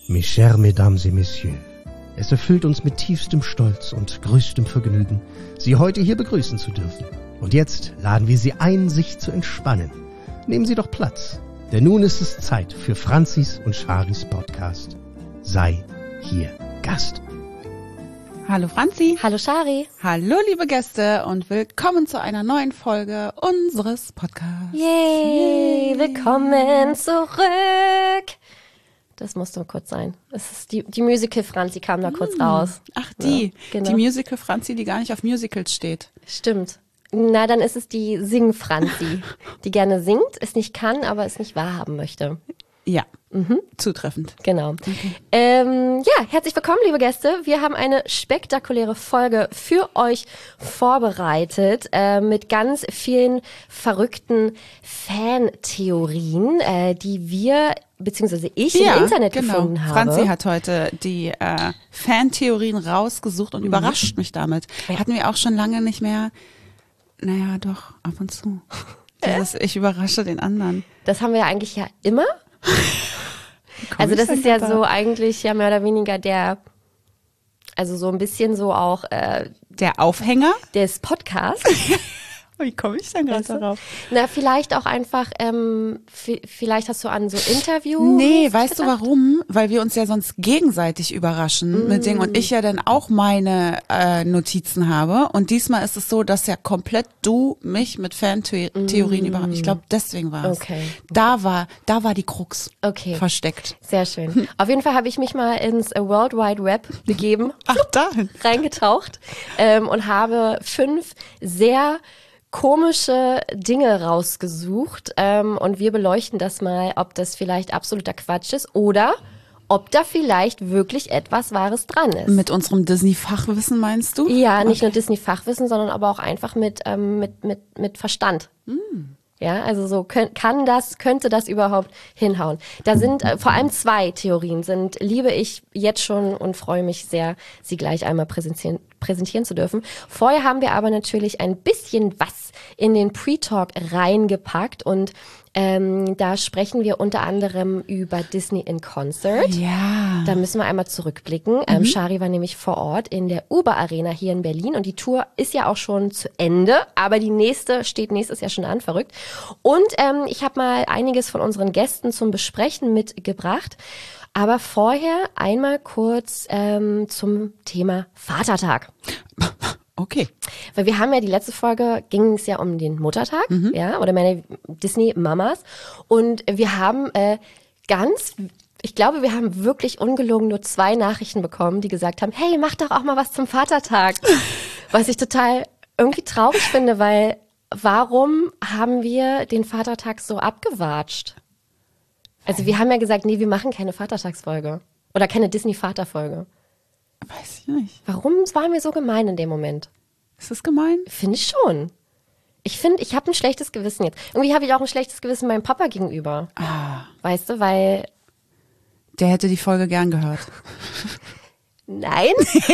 Mes chers Mesdames et Messieurs, es erfüllt uns mit tiefstem Stolz und größtem Vergnügen, Sie heute hier begrüßen zu dürfen. Und jetzt laden wir Sie ein, sich zu entspannen. Nehmen Sie doch Platz, denn nun ist es Zeit für Franzis und Charis Podcast. Sei hier Gast. Hallo Franzi. Hallo Chari. Hallo liebe Gäste und willkommen zu einer neuen Folge unseres Podcasts. Yay, willkommen zurück. Das musste kurz sein. Es ist die Musical Franzi kam da kurz raus. Ach die, ja, genau. Die Musical Franzi, die gar nicht auf Musicals steht. Stimmt. Na, dann ist es die Sing-Franzi, die gerne singt, es nicht kann, aber es nicht wahrhaben möchte. Ja, zutreffend. Genau. Ja, herzlich willkommen, liebe Gäste. Wir haben eine spektakuläre Folge für euch vorbereitet mit ganz vielen verrückten Fantheorien, die wir beziehungsweise ich im Internet gefunden habe. Franzi hat heute die Fantheorien rausgesucht und überrascht mich damit. Hatten wir auch schon lange nicht mehr. Naja, doch, ab und zu. Ich überrasche den anderen. Das haben wir ja eigentlich ja immer. Also das ist ja so eigentlich ja mehr oder weniger also so ein bisschen so auch der Aufhänger des Podcasts. Wie komme ich denn gerade darauf? Na, vielleicht auch einfach, vielleicht hast du an so Interview. Nee, weißt du warum? Weil wir uns ja sonst gegenseitig überraschen mit Dingen und ich ja dann auch meine Notizen habe. Und diesmal ist es so, dass ja komplett du mich mit Fantheorien überraschst. Ich glaube, deswegen war es. Okay. Da war die Krux versteckt. Sehr schön. Auf jeden Fall habe ich mich mal ins World Wide Web begeben. Ach, dahin. Reingetaucht und habe 5 sehr komische Dinge rausgesucht und wir beleuchten das mal, ob das vielleicht absoluter Quatsch ist oder ob da vielleicht wirklich etwas Wahres dran ist. Mit unserem Disney-Fachwissen meinst du? Ja, nicht nur Disney-Fachwissen, sondern aber auch einfach mit Verstand. Ja, also so könnte das überhaupt hinhauen. Da sind vor allem 2 Theorien liebe ich jetzt schon und freue mich sehr, sie gleich einmal präsentieren zu dürfen. Vorher haben wir aber natürlich ein bisschen was in den Pre-Talk reingepackt und da sprechen wir unter anderem über Disney in Concert. Ja. Da müssen wir einmal zurückblicken. Chari war nämlich vor Ort in der Uber Arena hier in Berlin und die Tour ist ja auch schon zu Ende, aber die nächste steht nächstes Jahr schon an, verrückt. Und ich habe mal einiges von unseren Gästen zum Besprechen mitgebracht. Aber vorher einmal kurz zum Thema Vatertag. Okay. Weil wir haben ja die letzte Folge, ging es ja um den Muttertag, ja, oder meine Disney-Mamas. Und wir haben ich glaube, wir haben wirklich ungelogen nur 2 Nachrichten bekommen, die gesagt haben, hey, mach doch auch mal was zum Vatertag. Was ich total irgendwie traurig finde, weil warum haben wir den Vatertag so abgewatscht? Also wir haben ja gesagt, nee, wir machen keine Vatertagsfolge. Oder keine Disney-Vater-Folge. Weiß ich nicht. Warum waren wir so gemein in dem Moment? Ist das gemein? Finde ich schon. Ich habe ein schlechtes Gewissen jetzt. Irgendwie habe ich auch ein schlechtes Gewissen meinem Papa gegenüber. Weißt du, weil... Der hätte die Folge gern gehört. Nein.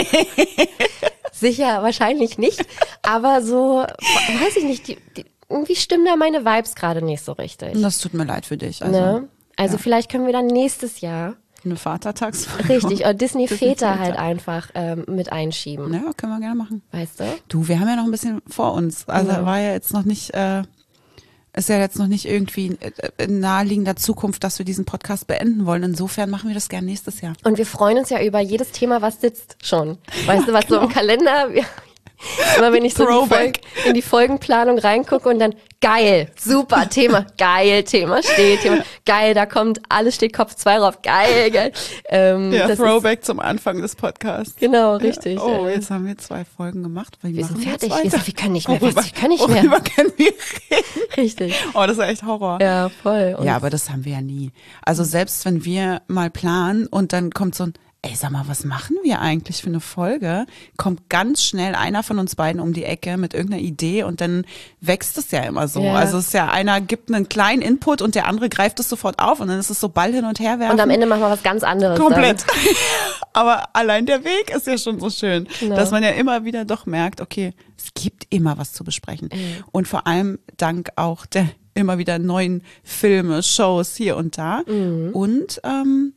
Sicher, wahrscheinlich nicht. Aber so, weiß ich nicht, irgendwie stimmen da meine Vibes gerade nicht so richtig. Das tut mir leid für dich. Also vielleicht können wir dann nächstes Jahr eine Vatertagsfolge. Richtig, oder Disney-Väter halt einfach mit einschieben. Ja, können wir gerne machen. Weißt du? Du, wir haben ja noch ein bisschen vor uns. Also war ja jetzt noch nicht, ist ja jetzt noch nicht irgendwie in naheliegender Zukunft, dass wir diesen Podcast beenden wollen. Insofern machen wir das gerne nächstes Jahr. Und wir freuen uns ja über jedes Thema, was sitzt schon. Weißt du, was so im Kalender... Immer wenn ich so in die Folgenplanung reingucke und dann geil, super Thema, geil Thema, steht Thema, geil, da kommt, alles steht Kopf 2 drauf, geil. Throwback zum Anfang des Podcasts. Genau, richtig. Oh, jetzt haben wir 2 Folgen gemacht. Wir sind fertig, wir können nicht mehr. Worüber können wir reden? Richtig. Oh, das ist echt Horror. Ja, voll. Ja, aber das haben wir ja nie. Also selbst wenn wir mal planen und dann kommt so ein ey, sag mal, was machen wir eigentlich für eine Folge? Kommt ganz schnell einer von uns beiden um die Ecke mit irgendeiner Idee und dann wächst es ja immer so. Ja. Also es ist ja, einer gibt einen kleinen Input und der andere greift es sofort auf und dann ist es so Ball hin und her werfen. Und am Ende machen wir was ganz anderes. Komplett. Aber allein der Weg ist ja schon so schön, dass man ja immer wieder doch merkt, okay, es gibt immer was zu besprechen. Und vor allem dank auch der immer wieder neuen Filme, Shows hier und da. Und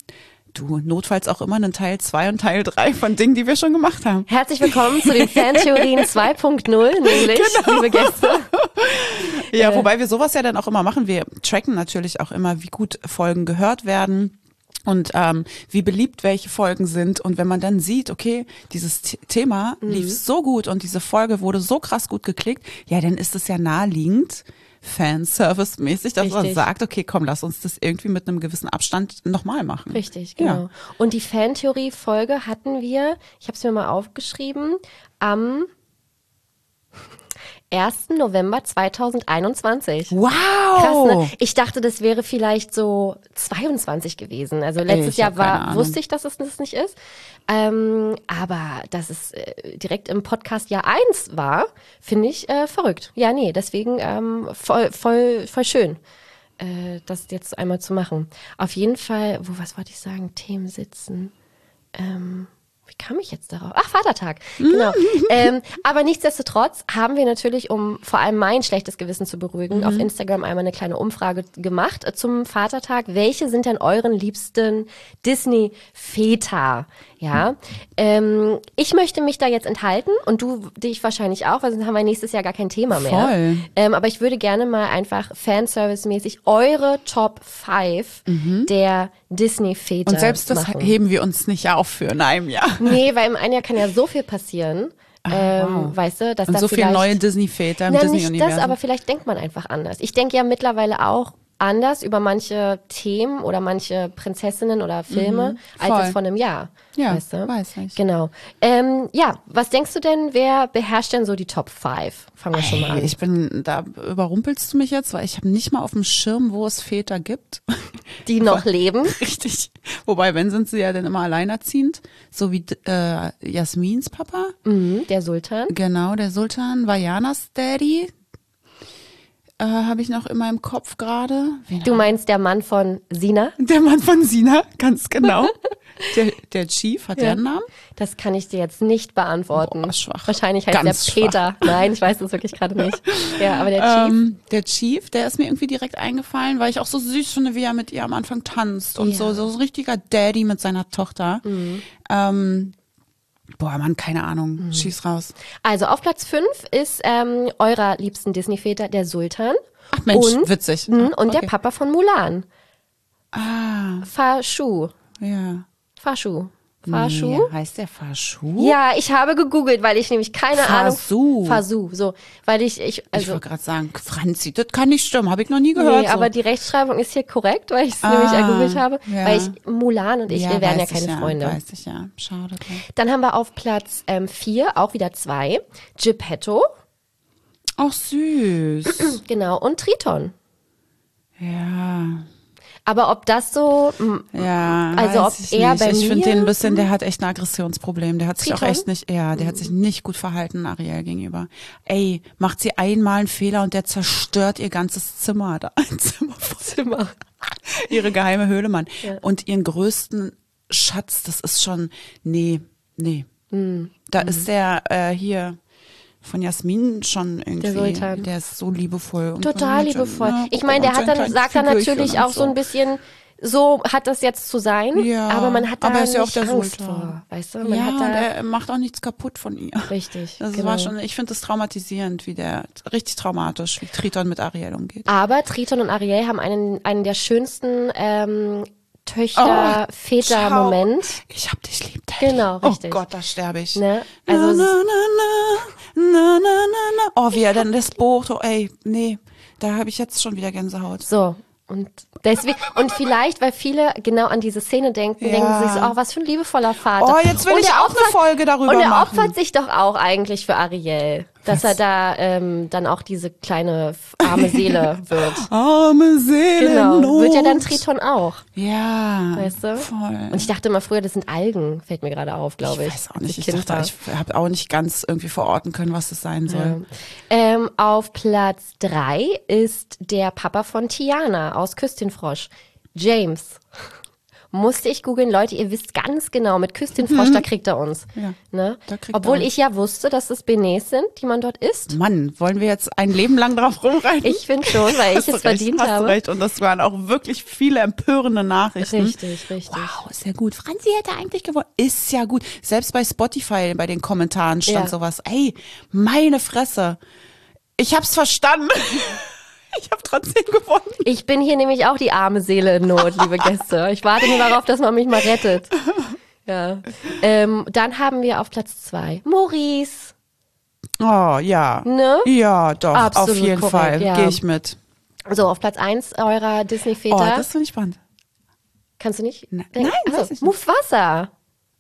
Du, notfalls auch immer einen Teil 2 und Teil 3 von Dingen, die wir schon gemacht haben. Herzlich willkommen zu den Fantheorien 2.0, nämlich, liebe Gäste. Ja, wobei wir sowas ja dann auch immer machen. Wir tracken natürlich auch immer, wie gut Folgen gehört werden. Und wie beliebt welche Folgen sind. Und wenn man dann sieht, okay, dieses Thema lief so gut und diese Folge wurde so krass gut geklickt, ja, dann ist es ja naheliegend, Fanservice-mäßig, dass man sagt, okay, komm, lass uns das irgendwie mit einem gewissen Abstand nochmal machen. Richtig, genau. Ja. Und die Fantheorie-Folge hatten wir, ich habe es mir mal aufgeschrieben, am 1. November 2021. Wow! Krass, ne? Ich dachte, das wäre vielleicht so 22 gewesen. Also letztes Jahr wusste ich, dass es das nicht ist. Aber dass es direkt im Podcast Jahr 1 war, finde ich verrückt. Ja, nee, deswegen voll schön, das jetzt einmal zu machen. Auf jeden Fall, was wollte ich sagen? Themen sitzen. Wie kam ich jetzt darauf? Ach, Vatertag, genau. Aber nichtsdestotrotz haben wir natürlich, um vor allem mein schlechtes Gewissen zu beruhigen, auf Instagram einmal eine kleine Umfrage gemacht zum Vatertag. Welche sind denn euren liebsten Disney-Väter? Ja, ich möchte mich da jetzt enthalten und du dich wahrscheinlich auch, weil sonst haben wir nächstes Jahr gar kein Thema mehr. Voll. Aber ich würde gerne mal einfach Fanservice-mäßig eure Top 5 der Disney-Väter Und selbst das machen. heben wir uns nicht auf für in einem Jahr. Nee, weil im einen Jahr kann ja so viel passieren. Wow. Weißt du, dass Und da so viele vielleicht neue Disney-Väter im nicht Disney-Universum. das, aber vielleicht denkt man einfach anders. Ich denke ja mittlerweile auch anders über manche Themen oder manche Prinzessinnen oder Filme als es vor einem Jahr. Ja, weißt du? weiß ich. Genau. Ja, was denkst du denn, wer beherrscht denn so die Top 5? Fangen wir schon mal an. Da überrumpelst du mich jetzt, weil ich habe nicht mal auf dem Schirm, wo es Väter gibt. Die noch leben. Richtig. Wobei, wenn sind sie ja dann immer alleinerziehend, so wie Jasmins Papa. Der Sultan. Genau, der Sultan, Vajanas Daddy. Habe ich noch immer im Kopf gerade. Du meinst der Mann von Sina? Der Mann von Sina, ganz genau. Der Chief, hat der einen Namen? Das kann ich dir jetzt nicht beantworten. Boah, schwach. Wahrscheinlich heißt Ganz der Peter. Nein, ich weiß es wirklich gerade nicht. Ja, aber der Chief. Der Chief, der ist mir irgendwie direkt eingefallen, weil ich auch so süß finde, wie er mit ihr am Anfang tanzt. Und so ein richtiger Daddy mit seiner Tochter. Boah, Mann, keine Ahnung. Schieß raus. Also auf Platz 5 ist eurer liebsten Disney-Väter der Sultan. Ach Mensch, und, witzig. Und der Papa von Mulan. Ah, Fashu. ja. Fashu. Nee, heißt der Fashu? Ja, ich habe gegoogelt, weil ich nämlich keine Fasu. Ahnung. Fasu, so. Weil ich Ich wollte gerade sagen, Franzi, das kann nicht stimmen, habe ich noch nie gehört. Nee, so. aber die Rechtschreibung ist hier korrekt, weil ich es nämlich gegoogelt habe. ja. Weil Mulan und wir werden ja weiß keine Freunde. Weiß ich ja, schade. Dann haben wir auf Platz 4 auch wieder 2. Geppetto, Auch süß. genau, und Triton. Ja. Aber ob das so, Ja, also weiß ob ich er nicht. bei Ich finde mir- den ein bisschen, der hat echt ein Aggressionsproblem. Der hat sich auch Triton? echt nicht, der hat sich nicht gut verhalten Ariel gegenüber. Ey, macht sie einmal einen Fehler und der zerstört ihr ganzes Zimmer da. Zimmer. Ihre geheime Höhle, Mann. Ja. Und ihren größten Schatz, das ist schon, nee. Da ist der hier von Jasmin schon irgendwie, Der Sultan. der ist so liebevoll. Und Total und- liebevoll. ja, Ich meine, der und hat sein dann, kleines sagt dann Figürchen natürlich und auch so ein bisschen, so hat das jetzt zu sein, Ja, aber man hat da aber er ist nicht ja auch der Angst Sultan. vor, weißt du? Man Ja, hat und da, er macht auch nichts kaputt von ihr. richtig, Das genau. war schon, ich finde das traumatisierend, richtig traumatisch, wie Triton mit Ariel umgeht. Aber Triton und Ariel haben einen der schönsten Töchter-Väter-Moment. Ich hab dich lieb, Daddy. Genau, richtig. Oh Gott, da sterbe ich. Ne? Also na, na. Oh, wie er dann das Boot, oh ey, nee, da habe ich jetzt schon wieder Gänsehaut. so. Und deswegen, und vielleicht, weil viele genau an diese Szene denken, Ja. denken sie sich so, oh, was für ein liebevoller Vater. Oh, jetzt will Und ich er auch eine Folge darüber Und er machen. opfert sich doch auch eigentlich für Ariel, dass er da dann auch diese kleine arme Seele wird. Arme Seele. Genau, wird ja dann Triton auch, Ja, weißt du? voll. Und ich dachte immer früher, das sind Algen, fällt mir gerade auf, glaube ich. Ich weiß auch nicht, als ich Kind dachte, war. ich habe auch nicht ganz irgendwie verorten können, was das sein soll. Auf Platz 3 ist der Papa von Tiana aus Küstinfrosch, James. musste ich googeln. Leute, ihr wisst ganz genau, mit Küss den Frosch, da kriegt er uns. Ja, Ne? da kriegt Obwohl er uns. ich ja wusste, dass es Benets sind, die man dort isst. Mann, wollen wir jetzt ein Leben lang drauf rumreiten? Ich finde schon, weil ich es verdient hast habe. Du recht. Und das waren auch wirklich viele empörende Nachrichten. Richtig. Wow, ist ja gut. Franzi hätte eigentlich gewonnen. Ist ja gut. Selbst bei Spotify, bei den Kommentaren stand sowas. Ey, meine Fresse. Ich hab's verstanden. Ich habe trotzdem gewonnen. Ich bin hier nämlich auch die arme Seele in Not, liebe Gäste. Ich warte nur darauf, dass man mich mal rettet. Ja. Dann haben wir auf Platz 2 Maurice. Oh, ja. Ne? Ja, doch, Absolut auf jeden korrekt, Fall. ja. Gehe ich mit. So, auf Platz 1 eurer Oh, Disney-Väter. das finde ich spannend. Kannst du nicht? Nein, denken? weiß ich nicht. Mufasa.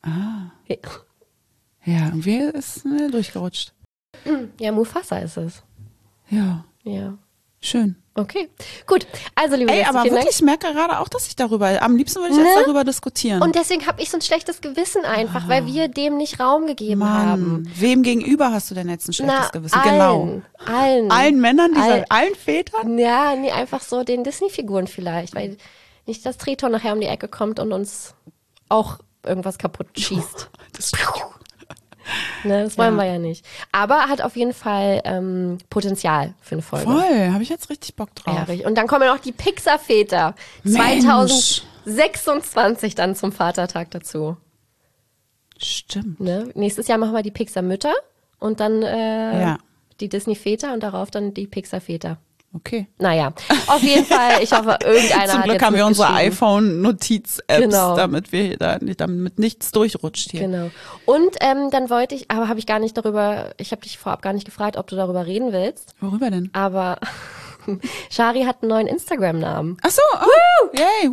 Ja, irgendwie ist durchgerutscht. Ja, Mufasa ist es. Ja, Ja. schön. Okay, gut. Also, liebe Ey, Gäste, aber vielen wirklich, ich merke gerade auch, dass ich darüber, am liebsten würde ich jetzt darüber diskutieren. Dank. Und deswegen habe ich so ein schlechtes Gewissen einfach, weil wir dem nicht Raum gegeben haben. Mann, wem gegenüber hast du denn jetzt ein schlechtes Gewissen? Allen. Genau. Allen. Allen Männern, Allen. allen Vätern? Ja, nee, einfach so den Disney-Figuren vielleicht, weil nicht das Triton nachher um die Ecke kommt und uns auch irgendwas kaputt schießt. Das Ne, das wollen wir ja nicht. Aber hat auf jeden Fall Potenzial für eine Folge. voll, habe ich jetzt richtig Bock drauf. Ja, richtig. Und dann kommen ja noch die Pixar-Väter. Mensch. 2026 dann zum Vatertag dazu. Stimmt. Ne? Nächstes Jahr machen wir die Pixar-Mütter und dann Ja. die Disney-Väter und darauf dann die Pixar-Väter. Okay. Naja, auf jeden Fall, ich hoffe, irgendeiner Zum hat Glück jetzt haben wir unsere mitgeschrieben. iPhone-Notiz-Apps, Genau. damit wir damit nichts durchrutscht hier. Genau. Und dann wollte ich, aber habe ich gar nicht darüber, ich habe dich vorab gar nicht gefragt, ob du darüber reden willst, Worüber denn? aber Shari hat einen neuen Instagram-Namen. Ach so, oh. Yay,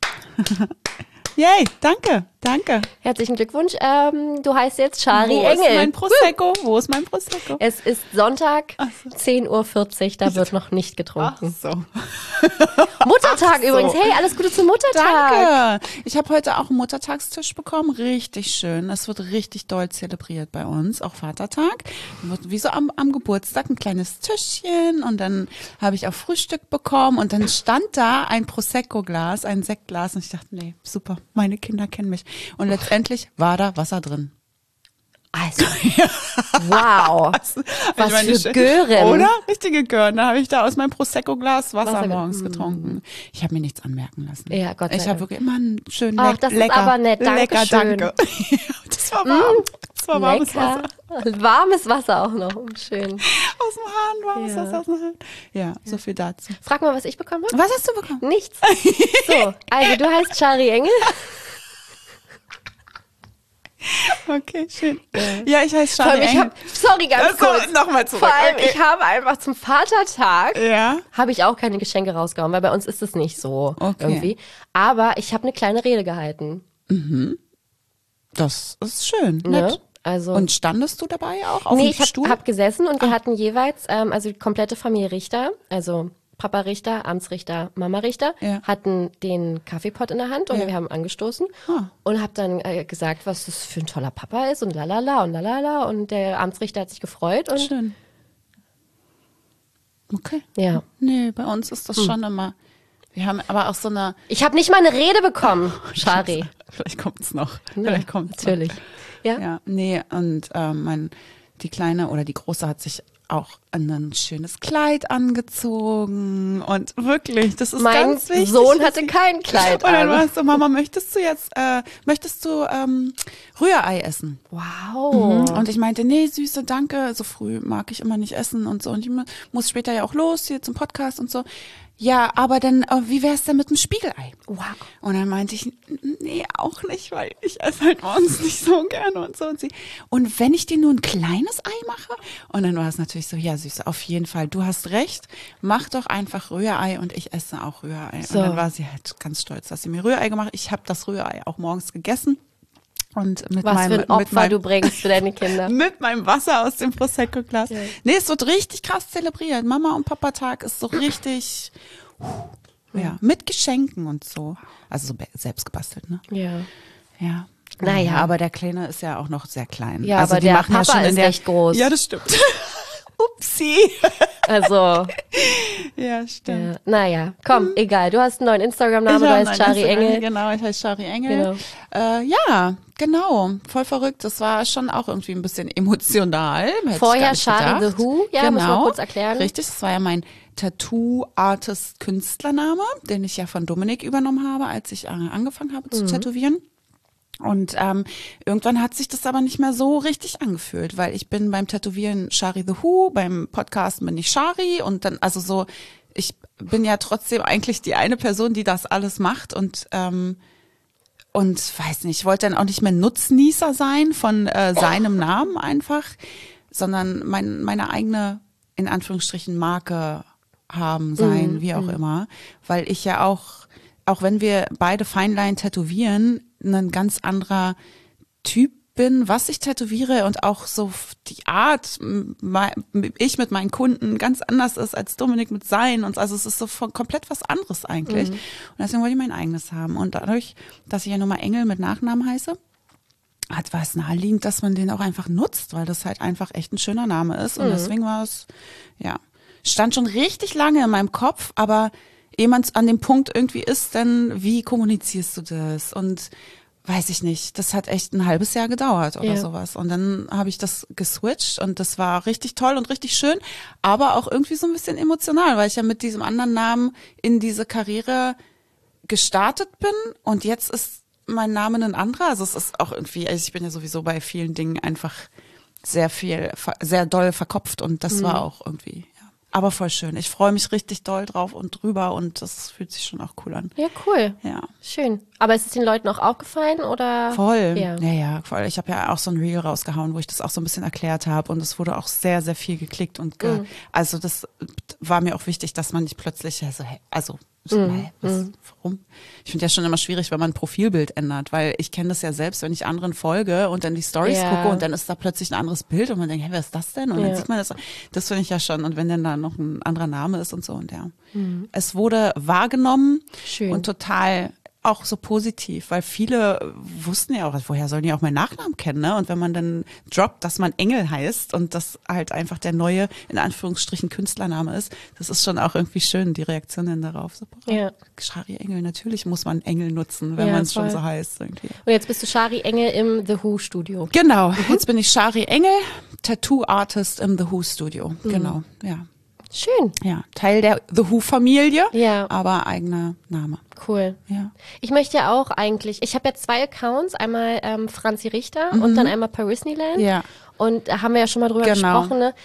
Yay, danke. Herzlichen Glückwunsch. Du heißt jetzt Shari Wo Engel. ist mein Prosecco? Wo ist mein Prosecco? Es ist Sonntag, 10:40 Uhr, da wird noch nicht Ach getrunken. so. Muttertag Ach so. übrigens. Hey, alles Gute zum Muttertag. Danke. Ich habe heute auch einen Muttertagstisch bekommen. Richtig schön. Es wird richtig doll zelebriert bei uns. Auch Vatertag. Wird wie so am Geburtstag ein kleines Tischchen. Und dann habe ich auch Frühstück bekommen. Und dann stand da ein Prosecco-Glas, ein Sektglas. Und ich dachte, nee, super. Meine Kinder kennen mich. Und letztendlich war da Wasser drin. Also, wow. Was für Gören. Oder? Richtige Gören. Da habe ich da aus meinem Prosecco-Glas Wasser Wasser morgens getrunken. Ich habe mir nichts anmerken lassen. Ja, Gott sei Ich Dank. habe wirklich immer einen schönen Ach, das ist lecker, aber nett. lecker, Dankeschön. danke. Das war warm. Das war warmes Lecker. Wasser. Warmes Wasser auch noch. Schön. Aus dem Hahn, warmes Ja. Wasser aus dem Hahn. Ja, so viel dazu. Frag mal, was ich bekommen habe. Was hast du bekommen? Nichts. So, also du heißt Shari Engel. Okay, schön. Ja, ich heiße Vor allem, Shari ich Engel. habe, sorry, ganz So, kurz. nochmal zurück. Vor allem, Okay. ich habe einfach zum Vatertag, Ja. habe ich auch keine Geschenke rausgehauen, weil bei uns ist es nicht so Okay. irgendwie. Aber ich habe eine kleine Rede gehalten. Das ist schön. Ne? Nett. Also, Und standest du dabei auch auf nee, dem ich Stuhl? hab gesessen und wir hatten jeweils, also die komplette Familie Richter, also Papa Richter, Amtsrichter, Mama Richter, Ja. hatten den Kaffeepott in der Hand und Ja. wir haben angestoßen Ah. und hab dann gesagt, was das für ein toller Papa ist und lalala und lalala und der Amtsrichter hat sich gefreut und Schön. Okay. ja. Nee, bei uns ist das schon immer. Wir haben aber auch so eine. Ich habe nicht mal eine Rede bekommen, Shari. Vielleicht kommt's noch. Vielleicht kommt's Natürlich. Ja. Noch. Ja, nee, und die Kleine oder die Große hat sich auch ein schönes Kleid angezogen und wirklich, das ist Mein ganz wichtig. Sohn dass hatte sie- kein Kleid Und dann war an. es so, Mama, möchtest du Rührei essen? Wow. Und ich meinte, nee, Süße, danke, so früh mag ich immer nicht essen und so. Und ich muss später ja auch los hier zum Podcast und so. Ja, aber dann, wie wär's denn mit dem Spiegelei? Wow. Und dann meinte ich, nee, auch nicht, weil ich esse halt morgens nicht so gerne und so. Und wenn ich dir nur ein kleines Ei mache? Und dann war es natürlich so, ja, Süße, auf jeden Fall, du hast recht, mach doch einfach Rührei und ich esse auch Rührei. So. Und dann war sie halt ganz stolz, dass sie mir Rührei gemacht hat. Ich habe das Rührei auch morgens gegessen. Und mit Was für ein Opfer du bringst für deine Kinder. mit meinem Wasser aus dem Prosecco-Glas. Ja. Nee, es wird richtig krass zelebriert. Mama- und Papa-Tag ist so richtig, ja, mit Geschenken und so. Also so selbst gebastelt, ne? Ja. Ja. Naja. Aber der Kleine ist ja auch noch sehr klein. Ja, also aber die der machen ja Papa schon in ist der, recht groß. Ja, das stimmt. Upsi. Also, Ja, stimmt. naja, komm, egal. Du hast einen neuen Instagram-Namen, du heißt Shari Engel. Genau, ich heiße Shari Engel. Ja, genau. Voll verrückt. Das war schon auch irgendwie ein bisschen emotional. Hätte ich gar Vorher nicht Shari gedacht. the Who, ja, muss man kurz erklären. Richtig, das war ja mein Tattoo-Artist-Künstlername, den ich ja von Dominik übernommen habe, als ich angefangen habe zu tätowieren. Und irgendwann hat sich das aber nicht mehr so richtig angefühlt, weil ich bin beim Tätowieren Shari the Who, beim Podcast bin ich Shari und dann, also so, ich bin ja trotzdem eigentlich die eine Person, die das alles macht und weiß nicht, ich wollte dann auch nicht mehr Nutznießer sein von seinem Namen einfach, sondern meine eigene, in Anführungsstrichen, Marke haben, sein, wie auch immer, weil ich ja auch wenn wir beide Feinline tätowieren, ein ganz anderer Typ bin, was ich tätowiere und auch so die Art, ich mit meinen Kunden ganz anders ist als Dominik mit seinen und also es ist so komplett was anderes eigentlich. Und deswegen wollte ich mein eigenes haben und dadurch, dass ich ja nun mal Engel mit Nachnamen heiße, war es naheliegend, dass man den auch einfach nutzt, weil das halt einfach echt ein schöner Name ist und deswegen war es, ja, stand schon richtig lange in meinem Kopf, aber ehe man an dem Punkt irgendwie ist, dann wie kommunizierst du das? Und weiß ich nicht, das hat echt ein halbes Jahr gedauert oder sowas. Und dann habe ich das geswitcht und das war richtig toll und richtig schön, aber auch irgendwie so ein bisschen emotional, weil ich ja mit diesem anderen Namen in diese Karriere gestartet bin und jetzt ist mein Name ein anderer. Also es ist auch irgendwie, also ich bin ja sowieso bei vielen Dingen einfach sehr doll verkopft und das war auch irgendwie, aber voll schön. Ich freue mich richtig doll drauf und drüber und das fühlt sich schon auch cool an. Ja, cool. Ja. Schön. Aber ist es den Leuten auch aufgefallen oder? Voll. Ja. Ja, voll. Ich habe ja auch so ein Reel rausgehauen, wo ich das auch so ein bisschen erklärt habe und es wurde auch sehr, sehr viel geklickt und also das war mir auch wichtig, dass man nicht plötzlich warum? Ich finde ja schon immer schwierig, wenn man ein Profilbild ändert, weil ich kenne das ja selbst, wenn ich anderen folge und dann die Stories gucke und dann ist da plötzlich ein anderes Bild und man denkt, hey, wer ist das denn? Und dann sieht man das finde ich ja schon und wenn dann da noch ein anderer Name ist und so und es wurde wahrgenommen und total auch so positiv, weil viele wussten ja auch, woher sollen die auch meinen Nachnamen kennen, ne? Und wenn man dann droppt, dass man Engel heißt und das halt einfach der neue, in Anführungsstrichen, Künstlername ist, das ist schon auch irgendwie schön, die Reaktionen darauf. So, Shari Engel, natürlich muss man Engel nutzen, wenn man es schon so heißt. Irgendwie. Und jetzt bist du Shari Engel im The Who Studio. Genau, jetzt bin ich Shari Engel, Tattoo-Artist im The Who Studio. Genau, ja. Schön. Ja, Teil der The Who-Familie, Ja. aber eigener Name. Cool. Ja. Ich möchte ja auch eigentlich, ich habe ja 2 Accounts, einmal Franzi Richter und dann einmal Parisneyland. Ja. Und da haben wir ja schon mal drüber gesprochen. Ne?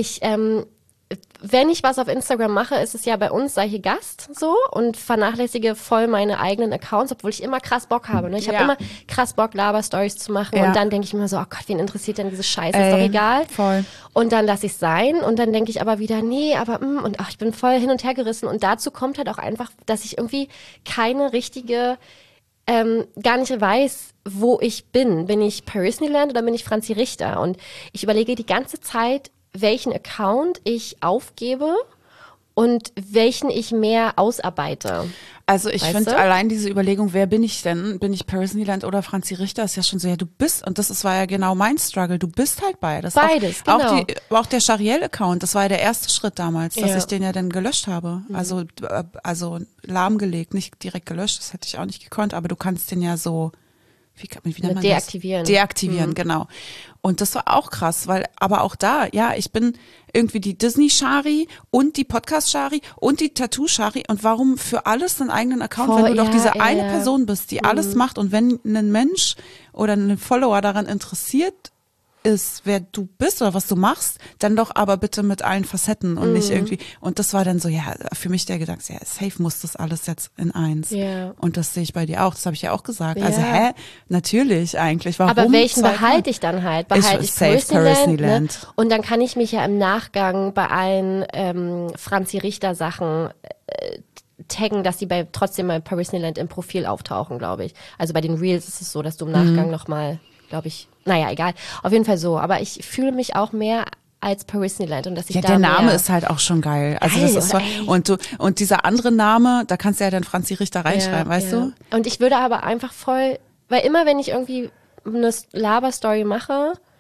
Wenn ich was auf Instagram mache, ist es ja bei uns, sei hier Gast so und vernachlässige voll meine eigenen Accounts, obwohl ich immer krass Bock habe. Ne? Ich habe immer krass Bock, Laber-Stories zu machen und dann denke ich mir so, oh Gott, wen interessiert denn diese Scheiße, ist doch egal. Voll. Und dann lasse ich es sein und dann denke ich aber wieder, nee, aber und ich bin voll hin und her gerissen und dazu kommt halt auch einfach, dass ich irgendwie keine richtige, gar nicht weiß, wo ich bin. Bin ich Parisneyland oder bin ich Franzi Richter? Und ich überlege die ganze Zeit, welchen Account ich aufgebe und welchen ich mehr ausarbeite. Also ich Weißt finde du? allein diese Überlegung, wer bin ich denn? Bin ich Parisneyland oder Franzi Richter? Ist ja schon so, ja, du bist, und war ja genau mein Struggle, du bist halt beides. Beides, genau. Auch der Chariel-Account, das war ja der erste Schritt damals, dass ich den ja dann gelöscht habe. Also lahmgelegt, nicht direkt gelöscht, das hätte ich auch nicht gekonnt, aber du kannst den ja so, wie nennt man deaktivieren. das? Deaktivieren, genau. Und das war auch krass, weil, aber auch da, ja, ich bin irgendwie die Disney-Shari und die Podcast-Shari und die Tattoo-Shari und warum für alles einen eigenen Account, wenn du doch diese eine Person bist, die alles macht und wenn ein Mensch oder ein Follower daran interessiert ist, wer du bist oder was du machst, dann doch aber bitte mit allen Facetten und nicht irgendwie, und das war dann so, ja, für mich der Gedanke, ja, safe muss das alles jetzt in eins. Ja. Und das sehe ich bei dir auch, das habe ich ja auch gesagt. Also, natürlich eigentlich, warum? Aber welchen behalte ich dann halt? Behalte ich safe Parisneyland? Ne? Und dann kann ich mich ja im Nachgang bei allen Franzi Richter Sachen taggen, dass die trotzdem bei Parisneyland im Profil auftauchen, glaube ich. Also bei den Reels ist es so, dass du im Nachgang nochmal, glaube ich, naja, egal. Auf jeden Fall so. Aber ich fühle mich auch mehr als Parisneyland und dass ich da der Name mehr ist halt auch schon geil. Also das ist so, und dieser andere Name, da kannst du ja dann Franzi Richter reinschreiben, weißt du? Und ich würde aber einfach voll, weil immer wenn ich irgendwie eine Laber-Story mache,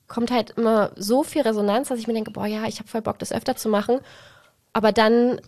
kommt halt immer so viel Resonanz, dass ich mir denke, boah, ja, ich habe voll Bock, das öfter zu machen. Aber dann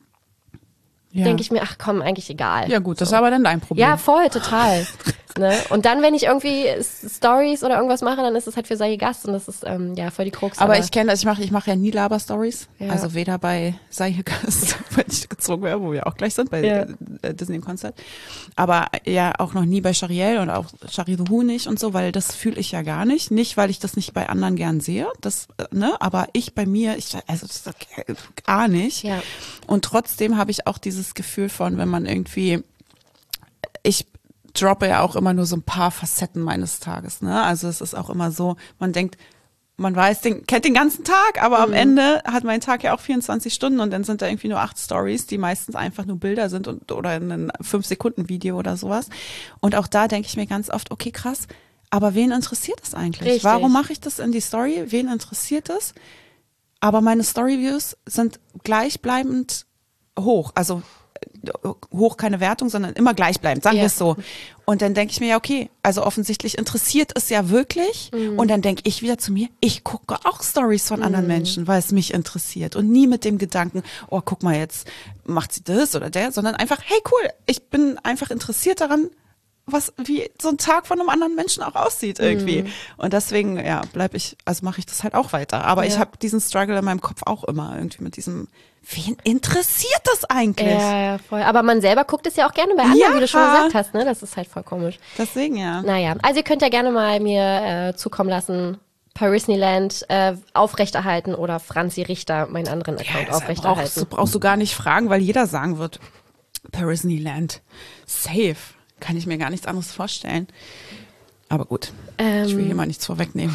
denke ich mir, ach komm, eigentlich egal. Ja gut, das ist aber dann dein Problem. Ja, voll, total. Ne? Und dann, wenn ich irgendwie Stories oder irgendwas mache, dann ist es halt für Sei Gast und das ist voll die Krux. Aber ich kenne das, ich mache ja nie Laber-Stories. Ja. Also weder bei Sei Gast, wenn ich gezogen wäre, wo wir auch gleich sind, bei Disney im Konzert. Aber ja auch noch nie bei Charielle und auch Chari the Who nicht und so, weil das fühle ich ja gar nicht. Nicht, weil ich das nicht bei anderen gern sehe, das, aber ich bei mir, das gar nicht. Ja. Und trotzdem habe ich auch dieses Gefühl von, wenn man irgendwie, ich droppe ja auch immer nur so ein paar Facetten meines Tages, ne? Also es ist auch immer so, man denkt, man weiß, kennt den ganzen Tag, aber am Ende hat mein Tag ja auch 24 Stunden und dann sind da irgendwie nur 8 Stories, die meistens einfach nur Bilder sind oder ein 5-Sekunden-Video oder sowas. Und auch da denke ich mir ganz oft, okay, krass, aber wen interessiert das eigentlich? Richtig. Warum mache ich das in die Story? Wen interessiert das? Aber meine Storyviews sind gleichbleibend hoch, also hoch keine Wertung, sondern immer gleichbleibend, sagen wir es so. Und dann denke ich mir, ja okay, also offensichtlich interessiert es ja wirklich und dann denke ich wieder zu mir, ich gucke auch Stories von anderen Menschen, weil es mich interessiert und nie mit dem Gedanken, oh guck mal jetzt, macht sie das oder der, sondern einfach, hey cool, ich bin einfach interessiert daran, wie so ein Tag von einem anderen Menschen auch aussieht irgendwie. Und deswegen, mache ich das halt auch weiter. Aber ich habe diesen Struggle in meinem Kopf auch immer irgendwie mit diesem, wen interessiert das eigentlich? Ja, voll. Aber man selber guckt es ja auch gerne bei anderen, wie du schon gesagt hast, ne? Das ist halt voll komisch. Deswegen, ja. Naja, also ihr könnt ja gerne mal mir zukommen lassen, Parisneyland aufrechterhalten oder Franzi Richter, meinen anderen Account aufrechterhalten. Brauchst du gar nicht fragen, weil jeder sagen wird, Parisneyland, safe. Kann ich mir gar nichts anderes vorstellen. Aber gut, ich will hier mal nichts vorwegnehmen.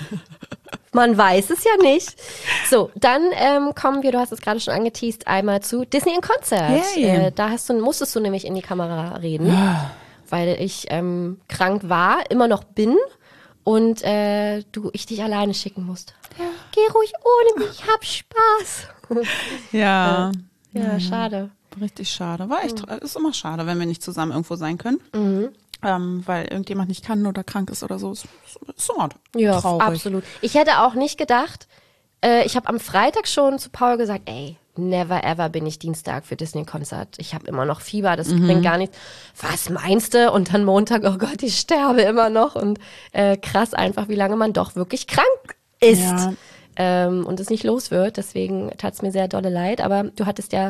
Man weiß es ja nicht. So, dann kommen wir, du hast es gerade schon angeteased, einmal zu Disney in Konzert. Yay. Da musstest du nämlich in die Kamera reden, weil ich krank war, immer noch bin und ich dich alleine schicken musste. Ja, geh ruhig ohne mich, hab Spaß. Ja. Ja, schade. Richtig schade. War echt, ist immer schade, wenn wir nicht zusammen irgendwo sein können. Weil irgendjemand nicht kann oder krank ist oder so. Ist immer Ja, traurig. absolut. Ich hätte auch nicht gedacht, ich habe am Freitag schon zu Paul gesagt, ey, never ever bin ich Dienstag für Disney-Konzert. Ich habe immer noch Fieber, das bringt gar nichts. Was meinst du? Und dann Montag, oh Gott, ich sterbe immer noch. Und krass einfach, wie lange man doch wirklich krank ist. Ja. Und es nicht los wird. Deswegen tat es mir sehr dolle leid. Aber du hattest ja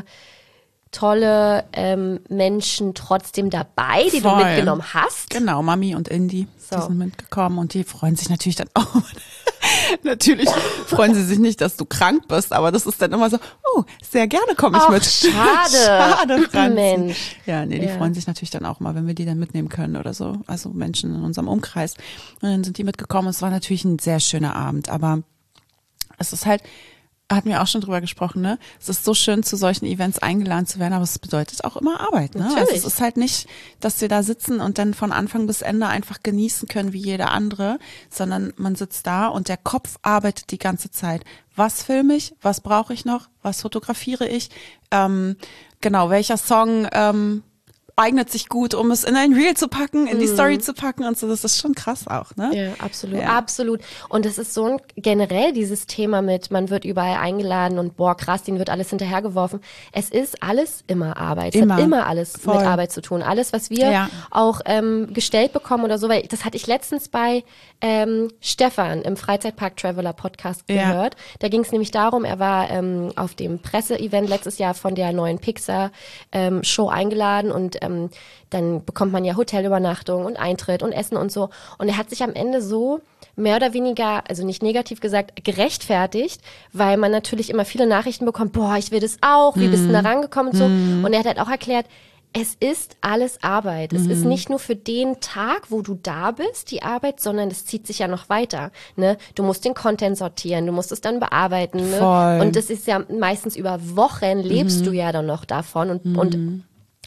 tolle Menschen trotzdem dabei, die Voll. du mitgenommen hast. Genau, Mami und Indy, die sind mitgekommen und die freuen sich natürlich dann auch. Natürlich freuen sie sich nicht, dass du krank bist, aber das ist dann immer so, oh, sehr gerne komme ich mit. Schade, Franzi. Mensch. Ja, nee, die freuen sich natürlich dann auch mal, wenn wir die dann mitnehmen können oder so, also Menschen in unserem Umkreis. Und dann sind die mitgekommen. Es war natürlich ein sehr schöner Abend, aber es ist halt, hatten wir auch schon drüber gesprochen, ne? Es ist so schön, zu solchen Events eingeladen zu werden, aber es bedeutet auch immer Arbeit, ne? Natürlich. Also es ist halt nicht, dass wir da sitzen und dann von Anfang bis Ende einfach genießen können wie jeder andere, sondern man sitzt da und der Kopf arbeitet die ganze Zeit. Was filme ich? Was brauche ich noch? Was fotografiere ich? Genau, welcher Song eignet sich gut, um es in ein Reel zu packen, in die Story zu packen und so. Das ist schon krass auch, ne? Ja, absolut, absolut. Und es ist so generell dieses Thema mit, man wird überall eingeladen und boah, krass, denen wird alles hinterhergeworfen. Es ist alles immer Arbeit. Es hat immer alles mit Arbeit zu tun. Alles, was wir auch gestellt bekommen oder so, weil das hatte ich letztens bei Stefan im Freizeitpark Traveler Podcast gehört. Da ging es nämlich darum, er war auf dem Presseevent letztes Jahr von der neuen Pixar Show eingeladen und dann bekommt man ja Hotelübernachtung und Eintritt und Essen und so. Und er hat sich am Ende so mehr oder weniger, also nicht negativ gesagt, gerechtfertigt, weil man natürlich immer viele Nachrichten bekommt, boah, ich will das auch, wie bist du da rangekommen und so. Und er hat halt auch erklärt, es ist alles Arbeit. Es ist nicht nur für den Tag, wo du da bist, die Arbeit, sondern es zieht sich ja noch weiter. Ne? Du musst den Content sortieren, du musst es dann bearbeiten. Ne? Und das ist ja meistens über Wochen lebst du ja dann noch davon und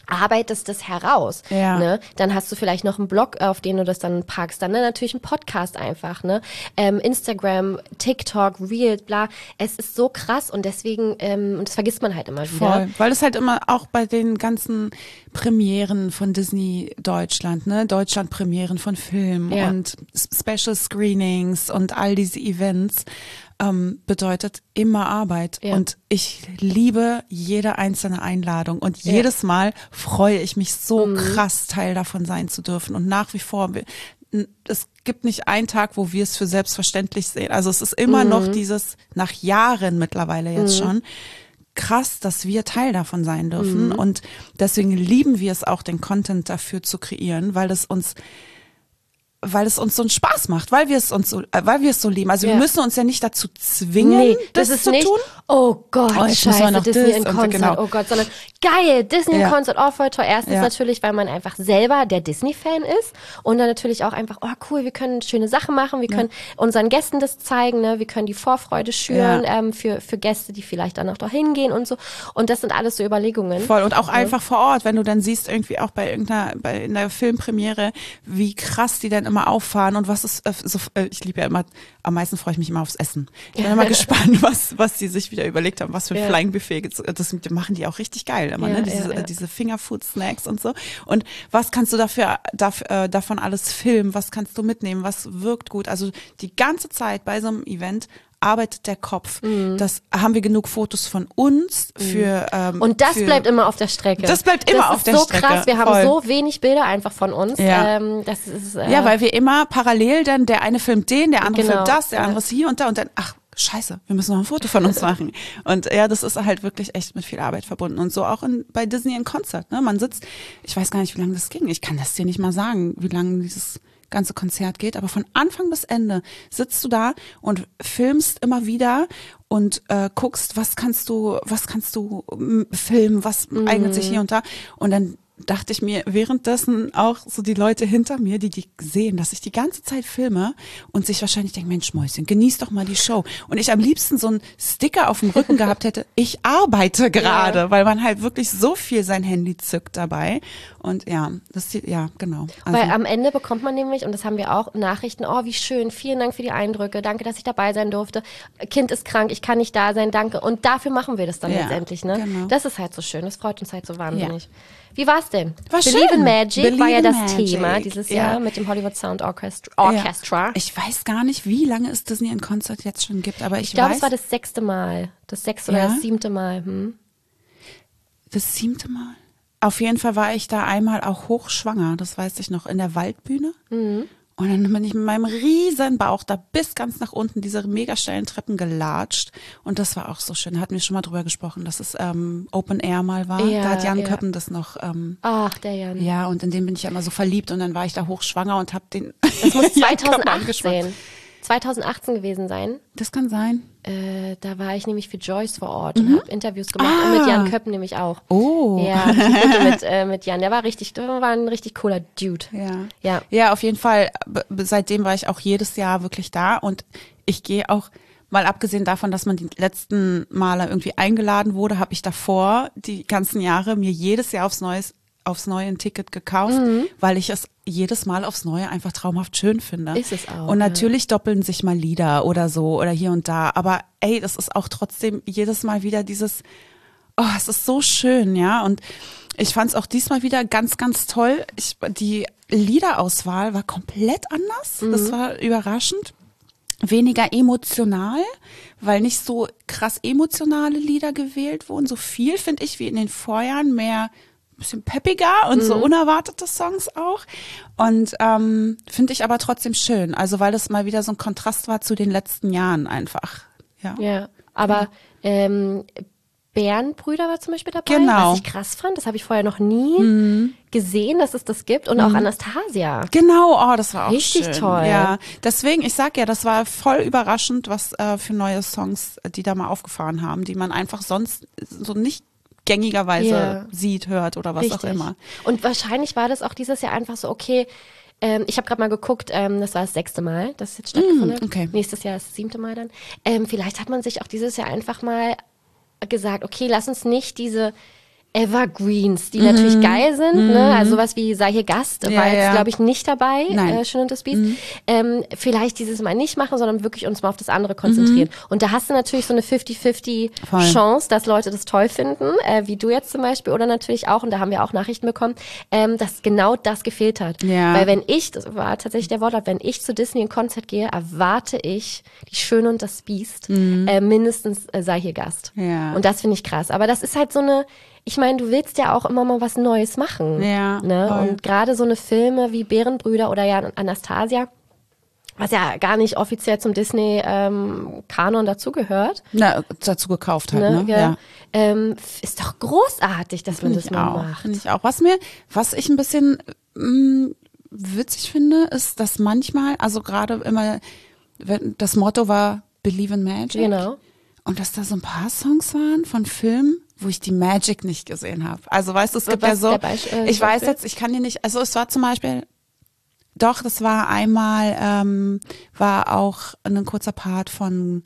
arbeitest das heraus. Ja. Ne? Dann hast du vielleicht noch einen Blog, auf den du das dann packst. Dann natürlich ein Podcast einfach. Ne? Instagram, TikTok, Reels, bla. Es ist so krass und deswegen, und das vergisst man halt immer wieder. Voll, weil es halt immer auch bei den ganzen Premieren von Disney Deutschland, ne, Deutschland-Premieren von Filmen und Special Screenings und all diese Events, bedeutet immer Arbeit. Ja. Und ich liebe jede einzelne Einladung und jedes Mal freue ich mich so krass, Teil davon sein zu dürfen. Und nach wie vor, es gibt nicht einen Tag, wo wir es für selbstverständlich sehen. Also es ist immer noch dieses, nach Jahren mittlerweile jetzt schon, krass, dass wir Teil davon sein dürfen. Und deswegen lieben wir es auch, den Content dafür zu kreieren, weil es uns so einen Spaß macht, weil wir es so lieben. Also wir müssen uns ja nicht dazu zwingen, das ist zu nicht, tun. oh Gott, jetzt müssen wir scheiße, noch Disney das in und Konzert, genau. oh Gott, sondern geil, Disney in Konzert, oh voll toll. Erstens natürlich, weil man einfach selber der Disney-Fan ist und dann natürlich auch einfach, oh cool, wir können schöne Sachen machen, wir können unseren Gästen das zeigen, ne? Wir können die Vorfreude schüren für Gäste, die vielleicht dann auch dahin gehen und so. Und das sind alles so Überlegungen. Voll und auch einfach vor Ort, wenn du dann siehst irgendwie auch in der Filmpremiere, wie krass die dann immer auffahren und was ist ich liebe ja immer, am meisten freue ich mich immer aufs Essen. Ich bin immer gespannt, was die sich wieder überlegt haben, was für ein Flying Buffet, das machen die auch richtig geil immer, ne? Diese Fingerfood-Snacks und so. Und was kannst du davon alles filmen, was kannst du mitnehmen, was wirkt gut? Also die ganze Zeit bei so einem Event arbeitet der Kopf. Das haben wir genug Fotos von uns für und das bleibt immer auf der Strecke. Das bleibt immer auf der Strecke. Das ist so krass. Wir haben so wenig Bilder einfach von uns. Ja. Das ist, ja, weil wir immer parallel dann, der eine filmt den, der andere filmt das, der andere ist hier und da und dann, ach, scheiße, wir müssen noch ein Foto von uns machen. Und ja, das ist halt wirklich echt mit viel Arbeit verbunden. Und so auch bei Disney in Konzert. Ne? Man sitzt, ich weiß gar nicht, wie lange das ging. Ich kann das dir nicht mal sagen, wie lange dieses ganze Konzert geht, aber von Anfang bis Ende sitzt du da und filmst immer wieder und guckst, was kannst du filmen, was eignet sich hier und da und dann dachte ich mir währenddessen auch so die Leute hinter mir, die sehen, dass ich die ganze Zeit filme und sich wahrscheinlich denken, Mensch Mäuschen, genieß doch mal die Show. Und ich am liebsten so einen Sticker auf dem Rücken gehabt hätte, ich arbeite gerade, weil man halt wirklich so viel sein Handy zückt dabei. Und genau. Also, weil am Ende bekommt man nämlich, und das haben wir auch, Nachrichten, oh wie schön, vielen Dank für die Eindrücke, danke, dass ich dabei sein durfte, Kind ist krank, ich kann nicht da sein, danke. Und dafür machen wir das dann letztendlich. Ne? Genau. Das ist halt so schön, das freut uns halt so wahnsinnig. Ja. Wie war's denn? War Believe schön. in Magic Believe war ja in das Magic. Thema dieses Jahr mit dem Hollywood Sound Orchestra. Ja. Ich weiß gar nicht, wie lange es Disney in Konzert jetzt schon gibt, aber ich glaube, weiß, es war das 6. Mal. Das 6. oder das 7. Mal. Das 7. Mal? Auf jeden Fall war ich da einmal auch hochschwanger, das weiß ich noch, in der Waldbühne. Und dann bin ich mit meinem riesen Bauch da bis ganz nach unten diese mega steilen Treppen gelatscht. Und das war auch so schön. Da hatten wir schon mal drüber gesprochen, dass es Open Air mal war. Ja, da hat Jan Köppen das noch. Ach, der Jan. Ja, und in den bin ich ja immer so verliebt. Und dann war ich da hochschwanger und habe den. Das muss Jan Köppen angeschwungen. 2018 gewesen sein. Das kann sein. Da war ich nämlich für Joyce vor Ort und habe Interviews gemacht und mit Jan Köppen nämlich auch. Oh. Ja, mit Jan. Der war ein richtig cooler Dude. Ja, auf jeden Fall. Seitdem war ich auch jedes Jahr wirklich da und ich gehe auch, mal abgesehen davon, dass man die letzten Male irgendwie eingeladen wurde, habe ich davor die ganzen Jahre mir jedes Jahr aufs Neue ein Ticket gekauft, weil ich es jedes Mal aufs Neue einfach traumhaft schön finde. Ist es auch. Und natürlich doppeln sich mal Lieder oder so oder hier und da, aber ey, das ist auch trotzdem jedes Mal wieder dieses, oh, es ist so schön, ja, und ich fand es auch diesmal wieder ganz, ganz toll. Die Liederauswahl war komplett anders, das war überraschend. Weniger emotional, weil nicht so krass emotionale Lieder gewählt wurden, so viel, finde ich, wie in den Vorjahren, mehr bisschen peppiger und so unerwartete Songs auch. Und finde ich aber trotzdem schön. Also weil das mal wieder so ein Kontrast war zu den letzten Jahren einfach. Ja, aber Bärenbrüder war zum Beispiel dabei, genau. Was ich krass fand. Das habe ich vorher noch nie gesehen, dass es das gibt. Und auch Anastasia. Genau, oh, das war auch richtig schön. Toll. Ja, deswegen, ich sag ja, das war voll überraschend, was für neue Songs die da mal aufgefahren haben, die man einfach sonst so nicht gängigerweise sieht, hört oder was auch immer. Und wahrscheinlich war das auch dieses Jahr einfach so, okay, ich habe gerade mal geguckt, das war das 6. Mal, das jetzt stattgefunden hat. Okay. Nächstes Jahr ist das 7. Mal dann. Vielleicht hat man sich auch dieses Jahr einfach mal gesagt, okay, lass uns nicht diese Evergreens, die natürlich geil sind, ne? Also sowas wie Sei hier Gast war jetzt, glaube ich, nicht dabei, Schön und das Biest. Vielleicht dieses Mal nicht machen, sondern wirklich uns mal auf das andere konzentrieren. Und da hast du natürlich so eine 50-50 Chance, dass Leute das toll finden, wie du jetzt zum Beispiel, oder natürlich auch, und da haben wir auch Nachrichten bekommen, dass genau das gefehlt hat. Ja. Weil das war tatsächlich der Wortlaut, wenn ich zu Disney in Konzert gehe, erwarte ich die Schöne und das Biest, mindestens Sei hier Gast. Ja. Und das finde ich krass. Aber das ist halt so eine, ich meine, du willst ja auch immer mal was Neues machen. Ja, ne? voll. Und gerade so eine Filme wie Bärenbrüder oder ja Anastasia, was ja gar nicht offiziell zum Disney-Kanon dazugehört. Na, dazu gekauft halt, ne? Ja. Ist doch großartig, dass man das mal macht. Finde ich auch. Was ich ein bisschen witzig finde, ist, dass manchmal, also gerade immer, das Motto war Believe in Magic. Genau. Und dass da so ein paar Songs waren von Filmen, wo ich die Magic nicht gesehen habe. Also weißt du, es gibt ja so, ich weiß jetzt, ich kann dir nicht, also es war zum Beispiel, doch, das war einmal, war auch ein kurzer Part von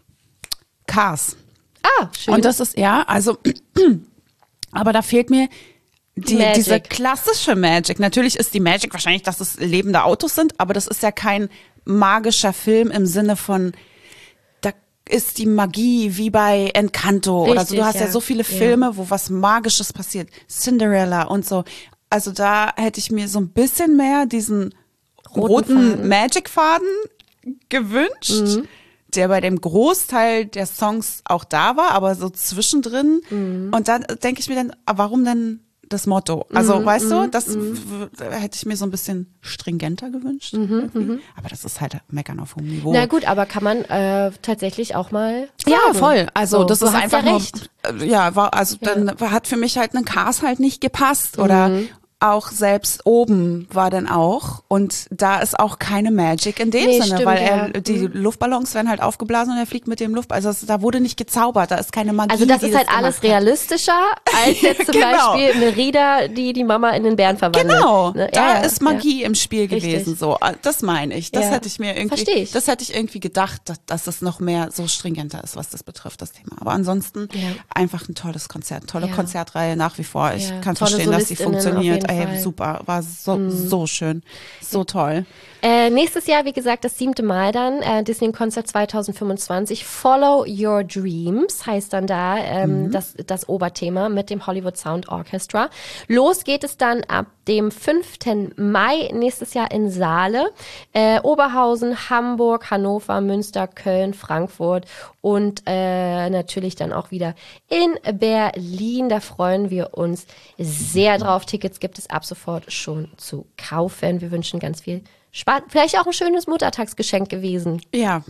Cars. Ah, schön. Und das ist, ja, also, aber da fehlt mir diese klassische Magic. Natürlich ist die Magic wahrscheinlich, dass es lebende Autos sind, aber das ist ja kein magischer Film im Sinne von, da ist die Magie wie bei Encanto. Richtig, oder so. Du hast ja so viele Filme, wo was Magisches passiert. Cinderella und so. Also da hätte ich mir so ein bisschen mehr diesen roten Magic-Faden gewünscht, der bei dem Großteil der Songs auch da war, aber so zwischendrin. Und dann denke ich mir dann, warum denn das Motto? Also weißt du, das hätte ich mir so ein bisschen stringenter gewünscht. Aber das ist halt Meckern auf hohem Niveau. Na gut, aber kann man tatsächlich auch mal sagen. Ja, voll. Also so, das ist einfach ja nur, recht. Dann hat für mich halt ein Cars halt nicht gepasst oder auch selbst oben war dann auch und da ist auch keine Magic in dem Sinne, stimmt, weil die Luftballons werden halt aufgeblasen und er fliegt mit dem da wurde nicht gezaubert, da ist keine Magie. Also das die ist halt alles realistischer als jetzt zum Beispiel Merida, die Mama in den Bären verwandelt. Genau, ne? da ist Magie im Spiel Richtig. gewesen. So, das meine ich. Das hätte ich mir irgendwie, Versteh ich. das hätte ich irgendwie gedacht, dass es noch mehr so stringenter ist, was das betrifft, das Thema. Aber ansonsten einfach ein tolles Konzert, tolle Konzertreihe nach wie vor. Ich kann tolle verstehen, dass sie SolistInnen funktioniert. auf jeden Ey, Fall. super, war so schön, so toll. Nächstes Jahr, wie gesagt, das 7. Mal dann, Disney Concert 2025. Follow Your Dreams heißt dann da das Oberthema mit dem Hollywood Sound Orchestra. Los geht es dann ab dem 5. Mai nächstes Jahr in Saale, Oberhausen, Hamburg, Hannover, Münster, Köln, Frankfurt und natürlich dann auch wieder in Berlin. Da freuen wir uns sehr drauf. Tickets gibt es ab sofort schon zu kaufen. Wir wünschen ganz viel Spaß. Vielleicht auch ein schönes Muttertagsgeschenk gewesen, Ja,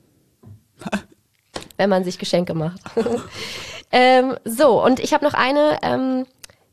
wenn man sich Geschenke macht. So, und ich habe noch eine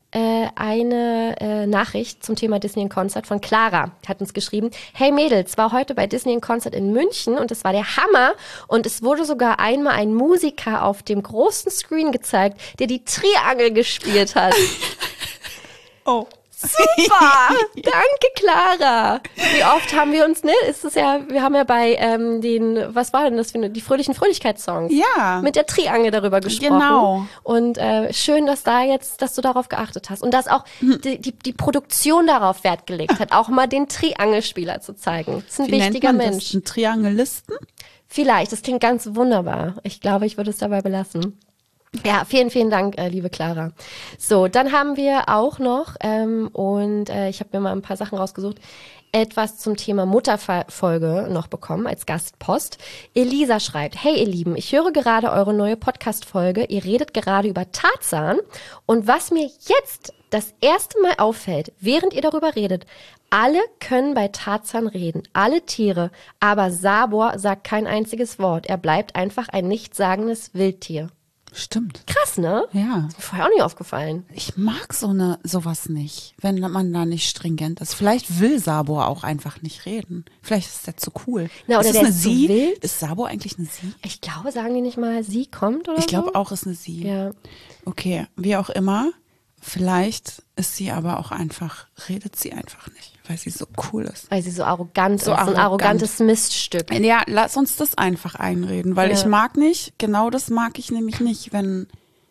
Nachricht zum Thema Disney in Concert von Clara, hat uns geschrieben: Hey Mädels, war heute bei Disney in Concert in München und es war der Hammer und es wurde sogar einmal ein Musiker auf dem großen Screen gezeigt, der die Triangel gespielt hat. oh. Super! Danke, Clara! Wie oft haben wir uns, wir haben ja bei was war denn das für die fröhlichen Fröhlichkeitssongs mit der Triangel darüber gesprochen. Genau. Und schön, dass du darauf geachtet hast. Und dass auch die Produktion darauf Wert gelegt hat, auch mal den Triangelspieler zu zeigen. Das ist ein wichtiger Mensch. Das? Ein Triangelisten? Vielleicht, das klingt ganz wunderbar. Ich glaube, ich würde es dabei belassen. Ja, vielen, vielen Dank, liebe Clara. So, dann haben wir auch noch, ich habe mir mal ein paar Sachen rausgesucht, etwas zum Thema Mutterfolge noch bekommen als Gastpost. Elisa schreibt: Hey ihr Lieben, ich höre gerade eure neue Podcast-Folge. Ihr redet gerade über Tarzan. Und was mir jetzt das erste Mal auffällt, während ihr darüber redet: Alle können bei Tarzan reden, alle Tiere, aber Sabor sagt kein einziges Wort. Er bleibt einfach ein nichtssagendes Wildtier. Stimmt. Krass, ne? Ja. Ist mir vorher auch nicht aufgefallen. Ich mag sowas nicht, wenn man da nicht stringent ist. Vielleicht will Sabor auch einfach nicht reden. Vielleicht ist der zu cool. Na, oder ist der eine ist so Sie? wild. Ist Sabor eigentlich eine Sie? Ich glaube, sagen die nicht mal, sie kommt oder Ich so? glaube auch, ist eine Sie. Ja. Okay, wie auch immer. Vielleicht ist sie aber auch redet sie einfach nicht, weil sie so cool ist. Weil sie so arrogant ist. arrogant. Ein arrogantes Miststück. Ja, lass uns das einfach einreden, weil ich mag nicht, genau das mag ich nämlich nicht, wenn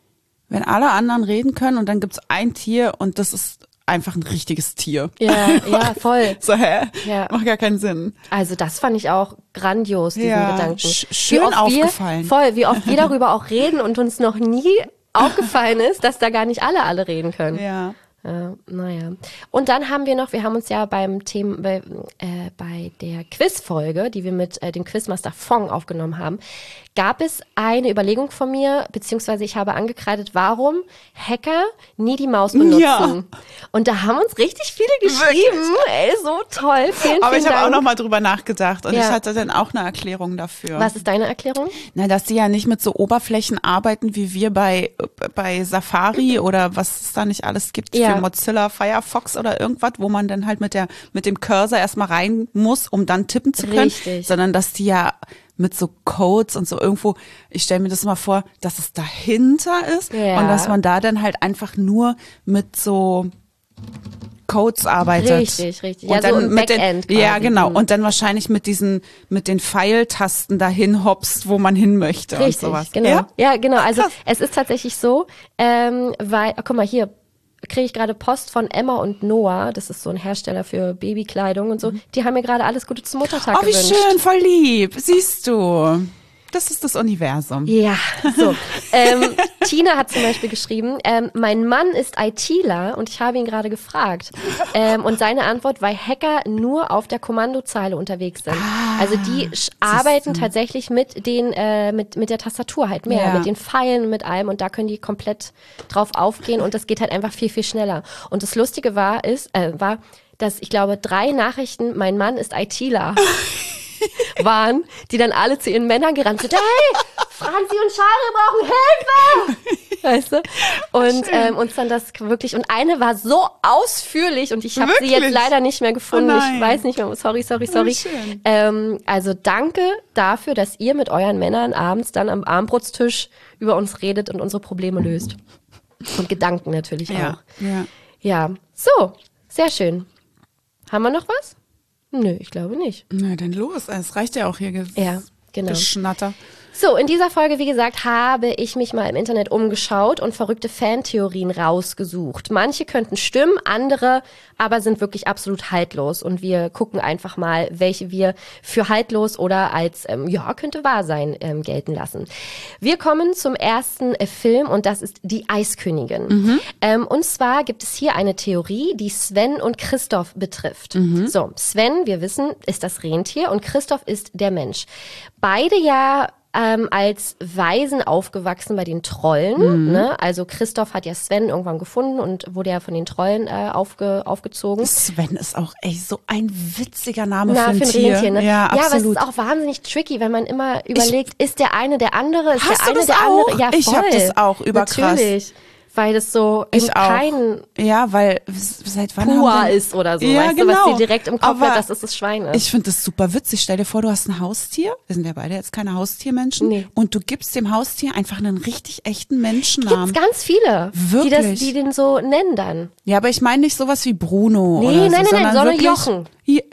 Wenn alle anderen reden können und dann gibt's ein Tier und das ist einfach ein richtiges Tier. Ja, voll. So, hä? Ja. Macht gar keinen Sinn. Also das fand ich auch grandios, diesen Gedanken. Schön Wie oft aufgefallen. Wie oft wir darüber auch reden und uns noch nie aufgefallen ist, dass da gar nicht alle reden können. Ja. Naja. Und dann haben wir uns ja beim Thema, bei der Quizfolge, die wir mit dem Quizmaster Fong aufgenommen haben, gab es eine Überlegung von mir, beziehungsweise ich habe angekreidet, warum Hacker nie die Maus benutzen. Ja. Und da haben uns richtig viele geschrieben. Ey, so toll. Vielen Aber ich habe Dank. auch nochmal drüber nachgedacht und ich hatte dann auch eine Erklärung dafür. Was ist deine Erklärung? Na, dass die ja nicht mit so Oberflächen arbeiten, wie wir bei Safari oder was es da nicht alles gibt für Mozilla, Firefox oder irgendwas, wo man dann halt mit dem Cursor erstmal rein muss, um dann tippen zu können. Richtig. Sondern dass die ja mit so Codes und so irgendwo, ich stelle mir das mal vor, dass es dahinter ist und dass man da dann halt einfach nur mit so Codes arbeitet. Richtig. Und ja, dann so im mit Backend ja, quasi. genau. Und dann wahrscheinlich mit den Pfeiltasten dahin hopst, wo man hin möchte Richtig, und sowas. genau. Ja, genau. Also Krass. es ist tatsächlich so, weil, guck mal hier, kriege ich gerade Post von Emma und Noah, das ist so ein Hersteller für Babykleidung und so, die haben mir gerade alles Gute zum Muttertag Oh, wie gewünscht. schön, voll lieb. Siehst du. Das ist das Universum. Ja, so. Tina hat zum Beispiel geschrieben, mein Mann ist ITler und ich habe ihn gerade gefragt. Und seine Antwort, weil Hacker nur auf der Kommandozeile unterwegs sind. Also die arbeiten tatsächlich mit mit der Tastatur halt mehr, mit den Pfeilen und mit allem und da können die komplett drauf aufgehen und das geht halt einfach viel, viel schneller. Und das Lustige war, dass ich glaube 3 Nachrichten, mein Mann ist ITler. waren, die dann alle zu ihren Männern gerannt sind. Hey, Franzi und Shari brauchen Hilfe! Weißt du? Und uns dann das wirklich, und eine war so ausführlich und ich habe sie jetzt leider nicht mehr gefunden. Oh ich weiß nicht mehr, sorry. Schön. Also danke dafür, dass ihr mit euren Männern abends dann am Abendbrotstisch über uns redet und unsere Probleme löst. Und Gedanken natürlich auch. Ja, so, sehr schön. Haben wir noch was? Nö, ich glaube nicht. Na, dann los. Es reicht ja auch hier. Ja, genau. Geschnatter. So, in dieser Folge, wie gesagt, habe ich mich mal im Internet umgeschaut und verrückte Fantheorien rausgesucht. Manche könnten stimmen, andere aber sind wirklich absolut haltlos. Und wir gucken einfach mal, welche wir für haltlos oder als, könnte wahr sein, gelten lassen. Wir kommen zum ersten Film und das ist Die Eiskönigin. Und zwar gibt es hier eine Theorie, die Sven und Christoph betrifft. So, Sven, wir wissen, ist das Rentier und Christoph ist der Mensch. Beide ja als Waisen aufgewachsen bei den Trollen. Ne? Also Christoph hat ja Sven irgendwann gefunden und wurde ja von den Trollen aufgezogen. Sven ist auch echt so ein witziger Name für ein Tier. Rentier. Ne? Ja, aber es absolut. ist auch wahnsinnig tricky, wenn man immer überlegt, ist der eine der andere? Ist Hast der du eine das der auch? andere? Ja, voll. Ich hab das auch überkrass. Natürlich. Weil das so Ich kein Ja, weil seit wann Pua haben ist oder so, Ja, weißt du, was genau. dir direkt im Kopf Aber hat, dass es das Schwein ist. Ich finde das super witzig. Stell dir vor, du hast ein Haustier. Wir sind ja beide jetzt keine Haustiermenschen. Nee. Und du gibst dem Haustier einfach einen richtig echten Menschennamen. Gibt's ganz viele, Wirklich? die den so nennen dann. Ja, aber ich meine nicht sowas wie Bruno Nee, oder so, nein, sondern sondern wirklich Jochen.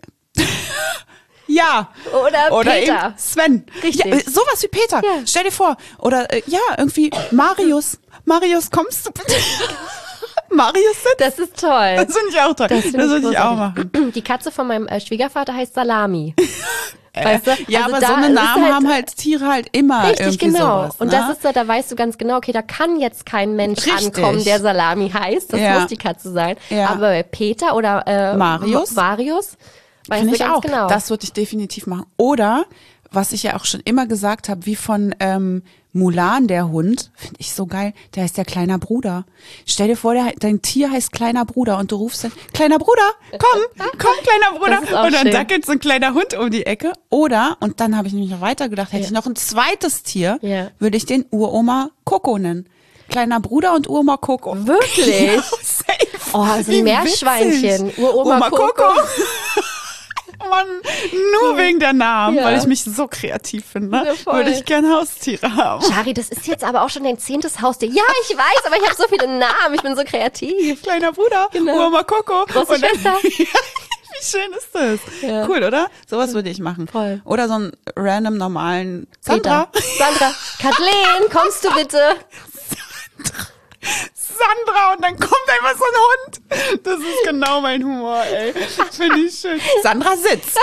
Ja. Oder Peter. Eben Sven. Richtig. Ja, sowas wie Peter. Ja. Stell dir vor. Oder irgendwie Marius. Marius, kommst du bitte? Marius sitzt. Das ist toll. Das finde ich auch toll. Das würde ich auch machen. Die Katze von meinem Schwiegervater heißt Salami. Weißt du? Ja, Also aber da so eine ist Namen halt, haben halt Tiere halt immer richtig, irgendwie genau. sowas. Und ne? das ist da weißt du ganz genau, okay, da kann jetzt kein Mensch Richtig. ankommen, der Salami heißt. Das Ja. muss die Katze sein. Ja. Aber bei Peter oder Marius? weißt Finde du ich ganz auch. genau. Das würde ich definitiv machen. Oder, was ich ja auch schon immer gesagt habe, wie von Mulan, der Hund, finde ich so geil, der heißt der kleiner Bruder. Stell dir vor, dein Tier heißt kleiner Bruder und du rufst dann, kleiner Bruder, komm, kleiner Bruder. Das ist auch Und dann schön. dackelt so ein kleiner Hund um die Ecke. Oder, und dann habe ich nämlich noch weiter gedacht, hätte ich noch ein zweites Tier, Ja. würde ich den Uroma Coco nennen. Kleiner Bruder und Uroma Coco. Wirklich? Ja, safe. Oh, so Wie ein Meerschweinchen. witzig. Uroma Coco. Mann, nur wegen der Namen, Ja. weil ich mich so kreativ finde, Ja, voll. würde ich gerne Haustiere haben. Schari, das ist jetzt aber auch schon dein 10. Haustier. Ja, ich weiß, aber ich habe so viele Namen. Ich bin so kreativ. Kleiner Bruder, Genau. Uroma Coco. Große Und dann- Schwester. Wie schön ist das? Ja. Cool, oder? Sowas würde ich machen. Voll. Oder so einen random normalen Sandra. Sandra, Kathleen, kommst du bitte? Sandra und dann kommt einfach so ein Hund. Das ist genau mein Humor, ey. Finde ich schön. Sandra sitzt.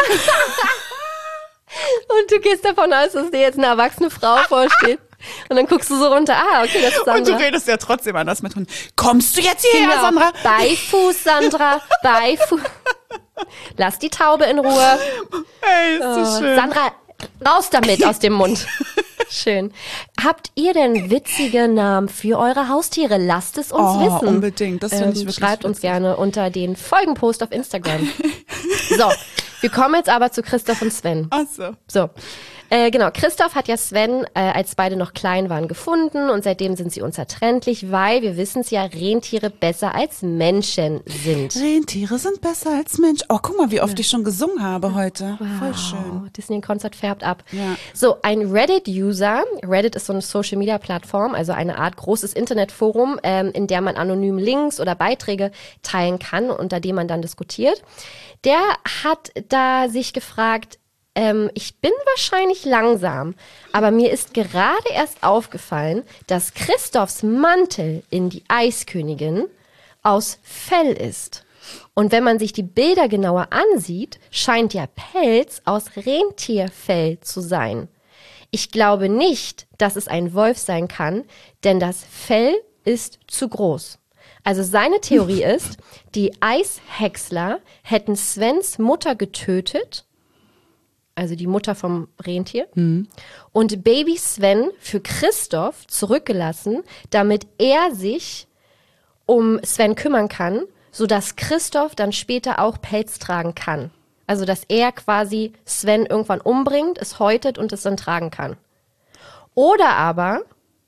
Und du gehst davon aus, dass dir jetzt eine erwachsene Frau vorsteht. Und dann guckst du so runter, okay, das ist Sandra. Und du redest ja trotzdem anders mit Hunden. Kommst du jetzt hierher, Genau. Sandra? Beifuß, Sandra, Beifuß. Lass die Taube in Ruhe. Ey, ist so schön. Sandra, raus damit aus dem Mund. Schön. Habt ihr denn witzige Namen für eure Haustiere? Lasst es uns wissen. Unbedingt, das finde ich wirklich Schreibt uns witzig. gerne unter den Folgenpost auf Instagram. So, wir kommen jetzt aber zu Christoph und Sven. Ach so. So, genau. Christoph hat ja Sven, als beide noch klein waren, gefunden und seitdem sind sie unzertrennlich, weil wir wissen es ja, Rentiere besser als Menschen sind. Rentiere sind besser als Mensch. Oh, guck mal, wie oft ich schon gesungen habe heute. Voll schön. Disney-Konzert färbt ab. Ja. So, ein Reddit-User, Reddit ist so eine Social-Media-Plattform, also eine Art großes Internetforum, in der man anonym Links oder Beiträge teilen kann, unter dem man dann diskutiert. Der hat da sich gefragt, ich bin wahrscheinlich langsam, aber mir ist gerade erst aufgefallen, dass Christophs Mantel in die Eiskönigin aus Fell ist. Und wenn man sich die Bilder genauer ansieht, scheint der Pelz aus Rentierfell zu sein. Ich glaube nicht, dass es ein Wolf sein kann, denn das Fell ist zu groß. Also seine Theorie ist, die Eishäcksler hätten Svens Mutter getötet, also die Mutter vom Rentier, und Baby Sven für Christoph zurückgelassen, damit er sich um Sven kümmern kann, sodass Christoph dann später auch Pelz tragen kann. Also dass er quasi Sven irgendwann umbringt, es häutet und es dann tragen kann. Oder aber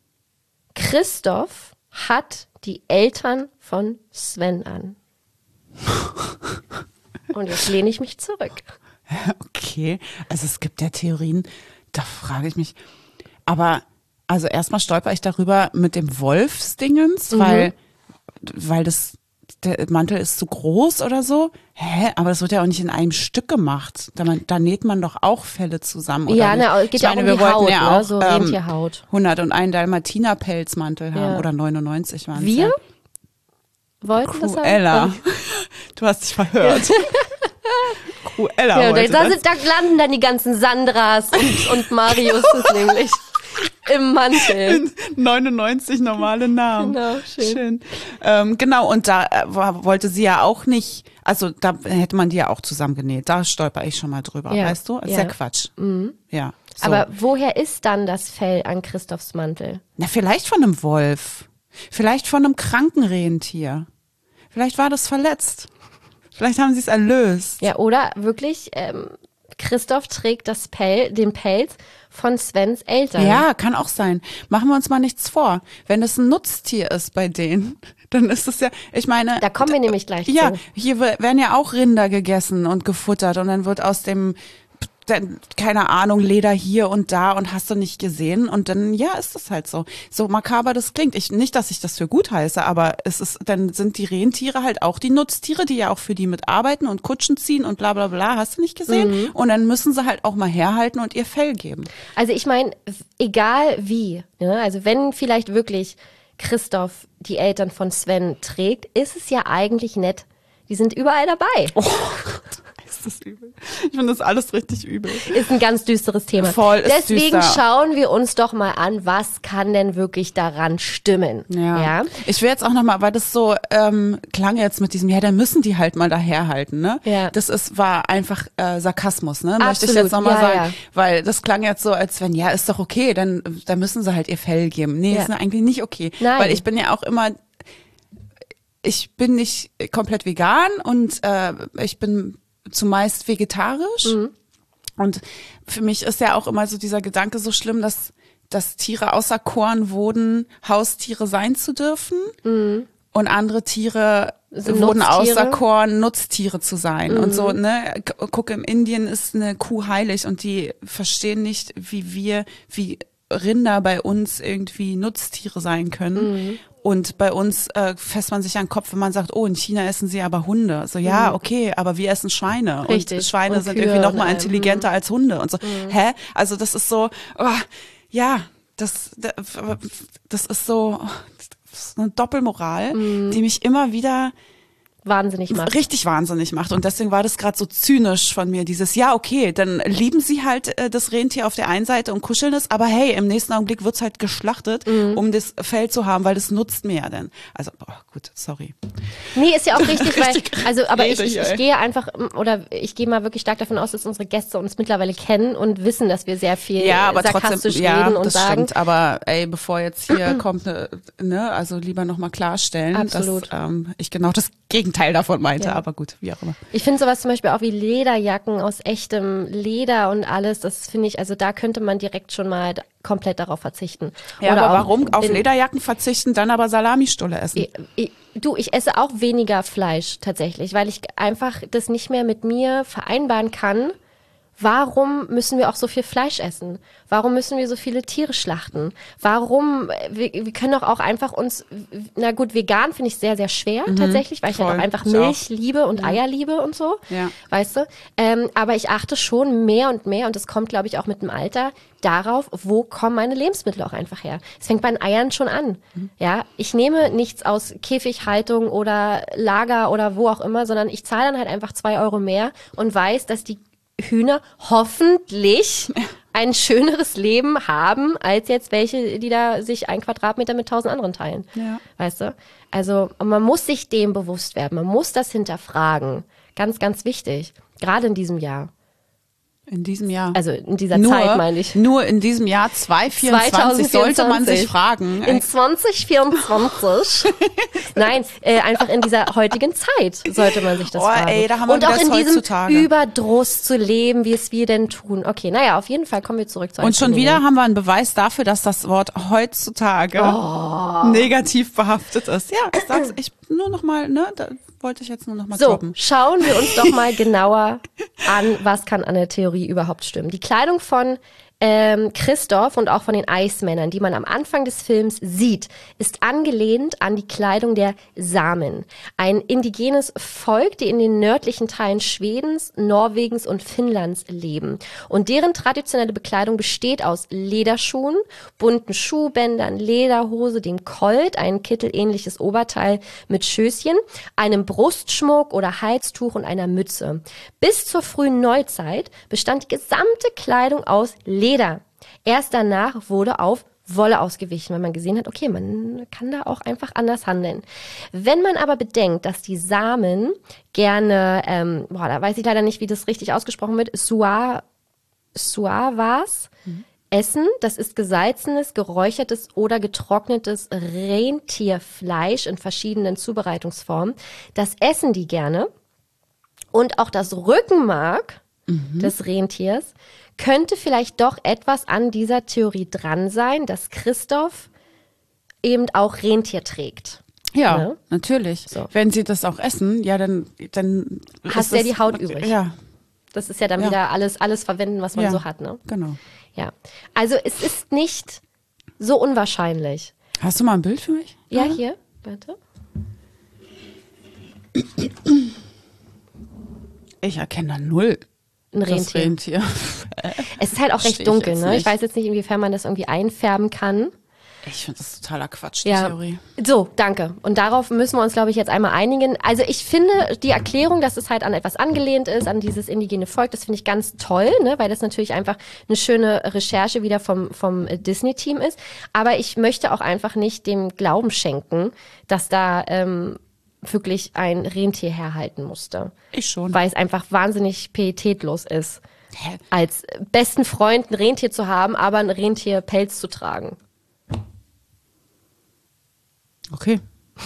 Christoph hat die Eltern von Sven an. Und jetzt lehne ich mich zurück. Okay, also es gibt ja Theorien, da frage ich mich, aber also erstmal stolper ich darüber mit dem Wolfsdingens, weil der Mantel ist zu groß oder so. Aber das wird ja auch nicht in einem Stück gemacht. Da näht man doch auch Felle zusammen. Oder Ja, nicht? geht ja auch um die Haut, ne? So Rentierhaut. 101 Dalmatiner-Pelzmantel haben oder 99 waren es. Wir Ja. wollten das Cruella. haben. Du hast dich verhört. Cruella Ja, wollte da, das. da landen dann die ganzen Sandras und Marius nämlich im Mantel. 99 normale Namen. Genau, schön. Genau, und da wollte sie ja auch nicht, also da hätte man die ja auch zusammengenäht. Da stolper ich schon mal drüber, Ja. weißt du? Das ist ja Quatsch. Ja. So. Aber woher ist dann das Fell an Christophs Mantel? Na, vielleicht von einem Wolf. Vielleicht von einem kranken Rentier. Vielleicht war das verletzt. Vielleicht haben sie es erlöst. Ja, oder wirklich, Christoph trägt den Pelz von Svens Eltern. Ja, kann auch sein. Machen wir uns mal nichts vor. Wenn es ein Nutztier ist bei denen, dann ist es ja, ich meine. Da kommen wir nämlich gleich Ja, zu. hier werden ja auch Rinder gegessen und gefuttert und dann wird aus dem, keine Ahnung, Leder hier und da und hast du nicht gesehen und dann, ja, ist das halt so. So makaber das klingt. Nicht, dass ich das für gut heiße, aber dann sind die Rentiere halt auch die Nutztiere, die ja auch für die mitarbeiten und Kutschen ziehen und bla bla bla, hast du nicht gesehen? Und dann müssen sie halt auch mal herhalten und ihr Fell geben. Also ich meine, egal wie, ne? Also wenn vielleicht wirklich Christoph die Eltern von Sven trägt, ist es ja eigentlich nett. Die sind überall dabei. Oh, ist das übel. Ich finde das alles richtig übel. Ist ein ganz düsteres Thema. Voll ist Deswegen düster. schauen wir uns doch mal an, was kann denn wirklich daran stimmen. Ja? Ich will jetzt auch nochmal, weil das so klang jetzt mit diesem, ja, dann müssen die halt mal daherhalten, ne? Ja. War einfach Sarkasmus, ne? Möchte ich Absolut. jetzt nochmal Ja, sagen. ja. Weil das klang jetzt so, als wenn, ja, ist doch okay, dann müssen sie halt ihr Fell geben. Nee, Ja. ist eigentlich nicht okay. Nein. Weil ich bin ja auch immer, ich bin nicht komplett vegan und ich bin zumeist vegetarisch. Und für mich ist ja auch immer so dieser Gedanke so schlimm, dass Tiere auserkoren wurden, Haustiere sein zu dürfen. Und andere Tiere Sind wurden Nutztiere? auserkoren, Nutztiere zu sein. Und so, ne, guck, in Indien ist eine Kuh heilig und die verstehen nicht, wie Rinder bei uns irgendwie Nutztiere sein können. Und bei uns fässt man sich an den Kopf, wenn man sagt, oh, in China essen sie aber Hunde. So, ja, okay, aber wir essen Schweine. Richtig. Und Schweine Und sind Kühe irgendwie noch und mal allem. intelligenter als Hunde und so. Hä? Also das ist so, oh, ja, das ist so, eine Doppelmoral, die mich immer wieder wahnsinnig macht. Richtig wahnsinnig macht. Und deswegen war das gerade so zynisch von mir, dieses, ja, okay, dann lieben sie halt das Rentier auf der einen Seite und kuscheln es, aber hey, im nächsten Augenblick wird's halt geschlachtet, um das Fell zu haben, weil das nutzt mir ja dann. Also, gut, sorry. Nee, ist ja auch richtig, weil, also, aber ich ey. gehe einfach, oder ich gehe mal wirklich stark davon aus, dass unsere Gäste uns mittlerweile kennen und wissen, dass wir sehr viel aber sarkastisch trotzdem, reden und das sagen. stimmt, aber ey, bevor jetzt hier kommt, also lieber nochmal klarstellen, Absolut. dass ich genau das Gegenteil davon meinte, Ja. aber gut, wie auch immer. Ich finde sowas zum Beispiel auch wie Lederjacken aus echtem Leder und alles, das finde ich, also da könnte man direkt schon mal komplett darauf verzichten. Ja, Oder aber auch warum auf in- Lederjacken verzichten, dann aber Salamistulle essen? Ich esse auch weniger Fleisch tatsächlich, weil ich einfach das nicht mehr mit mir vereinbaren kann. Warum müssen wir auch so viel Fleisch essen? Warum müssen wir so viele Tiere schlachten? Warum, wir können doch auch einfach uns, na gut, vegan finde ich sehr, sehr schwer tatsächlich, weil ich halt voll. auch einfach Ich Milch liebe und Eier liebe und so, Ja. weißt du? Aber ich achte schon mehr und mehr, und das kommt, glaube ich, auch mit dem Alter, darauf, wo kommen meine Lebensmittel auch einfach her. Es fängt bei den Eiern schon an. Ja, ich nehme nichts aus Käfighaltung oder Lager oder wo auch immer, sondern ich zahle dann halt einfach 2 Euro mehr und weiß, dass die Hühner hoffentlich ein schöneres Leben haben, als jetzt welche, die da sich 1 Quadratmeter mit 1000 anderen teilen. Ja. Weißt du? Also man muss sich dem bewusst werden. Man muss das hinterfragen. Ganz, ganz wichtig. Gerade in diesem Jahr. In diesem Jahr. Also in dieser Zeit, meine ich. Nur in diesem Jahr 2024 sollte man sich fragen. In 2024. Nein, einfach in dieser heutigen Zeit sollte man sich das fragen. Ey, da haben wir und auch das in diesem heutzutage. Überdruss zu leben, wie es wir denn tun. Okay, naja, auf jeden Fall kommen wir zurück zu Und schon Ankündigungen. wieder haben wir einen Beweis dafür, dass das Wort heutzutage negativ behaftet ist. Ja, ich sag's, nur noch mal, ne, da wollte ich jetzt nur noch mal So, droppen. schauen wir uns doch mal genauer an, was kann an der Theorie überhaupt stimmen. Die Kleidung von Christoph und auch von den Eismännern, die man am Anfang des Films sieht, ist angelehnt an die Kleidung der Samen. Ein indigenes Volk, die in den nördlichen Teilen Schwedens, Norwegens und Finnlands leben. Und deren traditionelle Bekleidung besteht aus Lederschuhen, bunten Schuhbändern, Lederhose, dem Colt, ein kittelähnliches Oberteil mit Schößchen, einem Brustschmuck oder Halstuch und einer Mütze. Bis zur frühen Neuzeit bestand die gesamte Kleidung aus Leder. Erst danach wurde auf Wolle ausgewichen, weil man gesehen hat, okay, man kann da auch einfach anders handeln. Wenn man aber bedenkt, dass die Samen gerne, da weiß ich leider nicht, wie das richtig ausgesprochen wird, Suavas essen, das ist gesalzenes, geräuchertes oder getrocknetes Rentierfleisch in verschiedenen Zubereitungsformen. Das essen die gerne. Und auch das Rückenmark des Rentiers könnte vielleicht doch etwas an dieser Theorie dran sein, dass Christoph eben auch Rentier trägt. Ja, Ne? natürlich. So. Wenn sie das auch essen, ja, dann Hast ist du ja das- die Haut übrig. Ja, Das ist ja dann Ja. wieder alles verwenden, was man ja, so hat, ne? Genau. Ja. Also es ist nicht so unwahrscheinlich. Hast du mal ein Bild für mich? Ja, hier, warte. Ich erkenne da null Ein das Rentier. Rentier. Es ist halt auch Versteh recht ich dunkel, jetzt ne? Ich nicht. weiß jetzt nicht, inwiefern man das irgendwie einfärben kann. Ich finde das totaler Quatsch, die Ja. Theorie. So, danke. Und darauf müssen wir uns, glaube ich, jetzt einmal einigen. Also ich finde die Erklärung, dass es halt an etwas angelehnt ist, an dieses indigene Volk, das finde ich ganz toll, ne? Weil das natürlich einfach eine schöne Recherche wieder vom Disney-Team ist. Aber ich möchte auch einfach nicht dem Glauben schenken, dass da wirklich ein Rentier herhalten musste. Ich schon. Weil es einfach wahnsinnig pietätlos ist, Hä? als besten Freund ein Rentier zu haben, aber ein Rentierpelz zu tragen. Okay.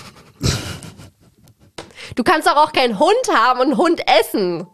Du kannst doch auch keinen Hund haben und einen Hund essen.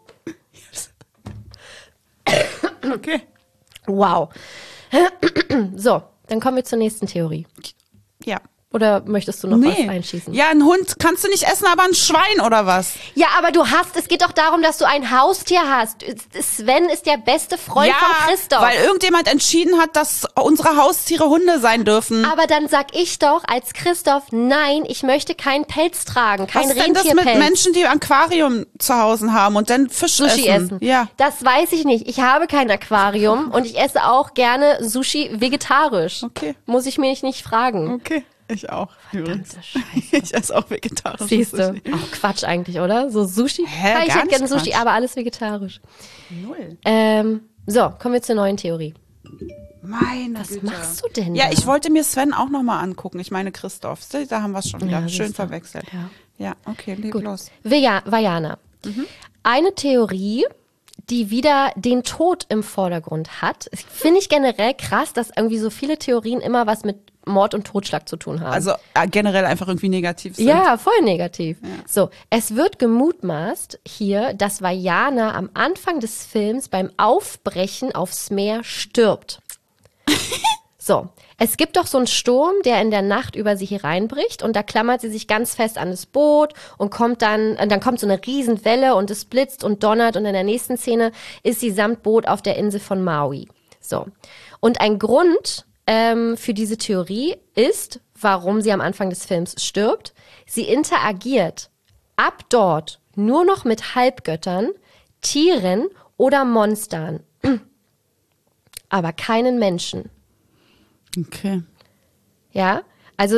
Okay. Wow. So, dann kommen wir zur nächsten Theorie. Ja. Oder möchtest du noch was einschießen? Ja, ein Hund kannst du nicht essen, aber ein Schwein oder was? Ja, aber es geht doch darum, dass du ein Haustier hast. Sven ist der beste Freund von Christoph. weil irgendjemand entschieden hat, dass unsere Haustiere Hunde sein dürfen. Aber dann sag ich doch als Christoph, nein, ich möchte keinen Pelz tragen, kein Was ist denn das mit Rentierpelz. Menschen, die ein Aquarium zu Hause haben und dann Fisch Sushi essen. Ja. Das weiß ich nicht. Ich habe kein Aquarium und ich esse auch gerne Sushi vegetarisch. Okay. Muss ich mich nicht fragen. Okay. Ich auch. Übrigens. Verdammte Scheiße. Ich esse auch vegetarisch. Siehst du? Auch Quatsch eigentlich, oder? So Sushi? Hä, Ja, ich gar hätte gerne nicht Sushi, Quatsch. aber alles vegetarisch. Null. So, kommen wir zur neuen Theorie. Meine Was Güte. machst du denn Ja, da? ich wollte mir Sven auch nochmal angucken. Ich meine Christoph. Da haben wir es schon wieder Ja, schön siehst du. verwechselt. Ja. Ja, okay, leg Gut. los. Vajana. Eine Theorie, die wieder den Tod im Vordergrund hat. Finde ich generell krass, dass irgendwie so viele Theorien immer was mit Mord und Totschlag zu tun haben. Also generell einfach irgendwie negativ sind. Ja, voll negativ. So, es wird gemutmaßt hier, dass Vajana am Anfang des Films beim Aufbrechen aufs Meer stirbt. So, es gibt doch so einen Sturm, der in der Nacht über sie hereinbricht und da klammert sie sich ganz fest an das Boot und dann kommt so eine Riesenwelle und es blitzt und donnert und in der nächsten Szene ist sie samt Boot auf der Insel von Maui. So. Und ein Grund für diese Theorie ist, warum sie am Anfang des Films stirbt. Sie interagiert ab dort nur noch mit Halbgöttern, Tieren oder Monstern. Aber keinen Menschen. Okay. Ja, also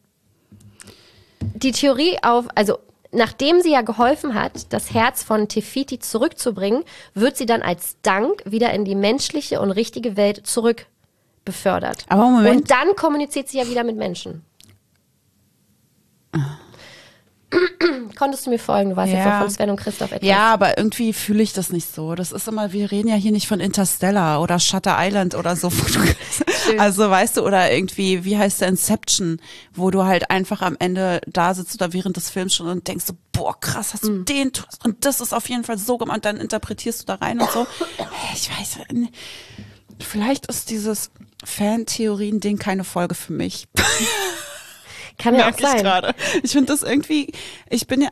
die Theorie also nachdem sie ja geholfen hat, das Herz von Te-Fiti zurückzubringen, wird sie dann als Dank wieder in die menschliche und richtige Welt zurück befördert. Aber Moment. Und dann kommuniziert sie ja wieder mit Menschen. Konntest du mir folgen? Du warst jetzt auch von Sven und Christoph etwas. Ja, aber irgendwie fühle ich das nicht so. Das ist immer, wir reden ja hier nicht von Interstellar oder Shutter Island oder so. Also weißt du, oder irgendwie, wie heißt der Inception, wo du halt einfach am Ende da sitzt oder während des Films schon und denkst so, boah, krass, hast du den Twist und das ist auf jeden Fall so gemacht und dann interpretierst du da rein und so. Ich weiß, vielleicht ist dieses Fan-Theorien-Ding keine Folge für mich. Kann ja auch Merke ich sein. gerade. Ich finde das irgendwie, ich bin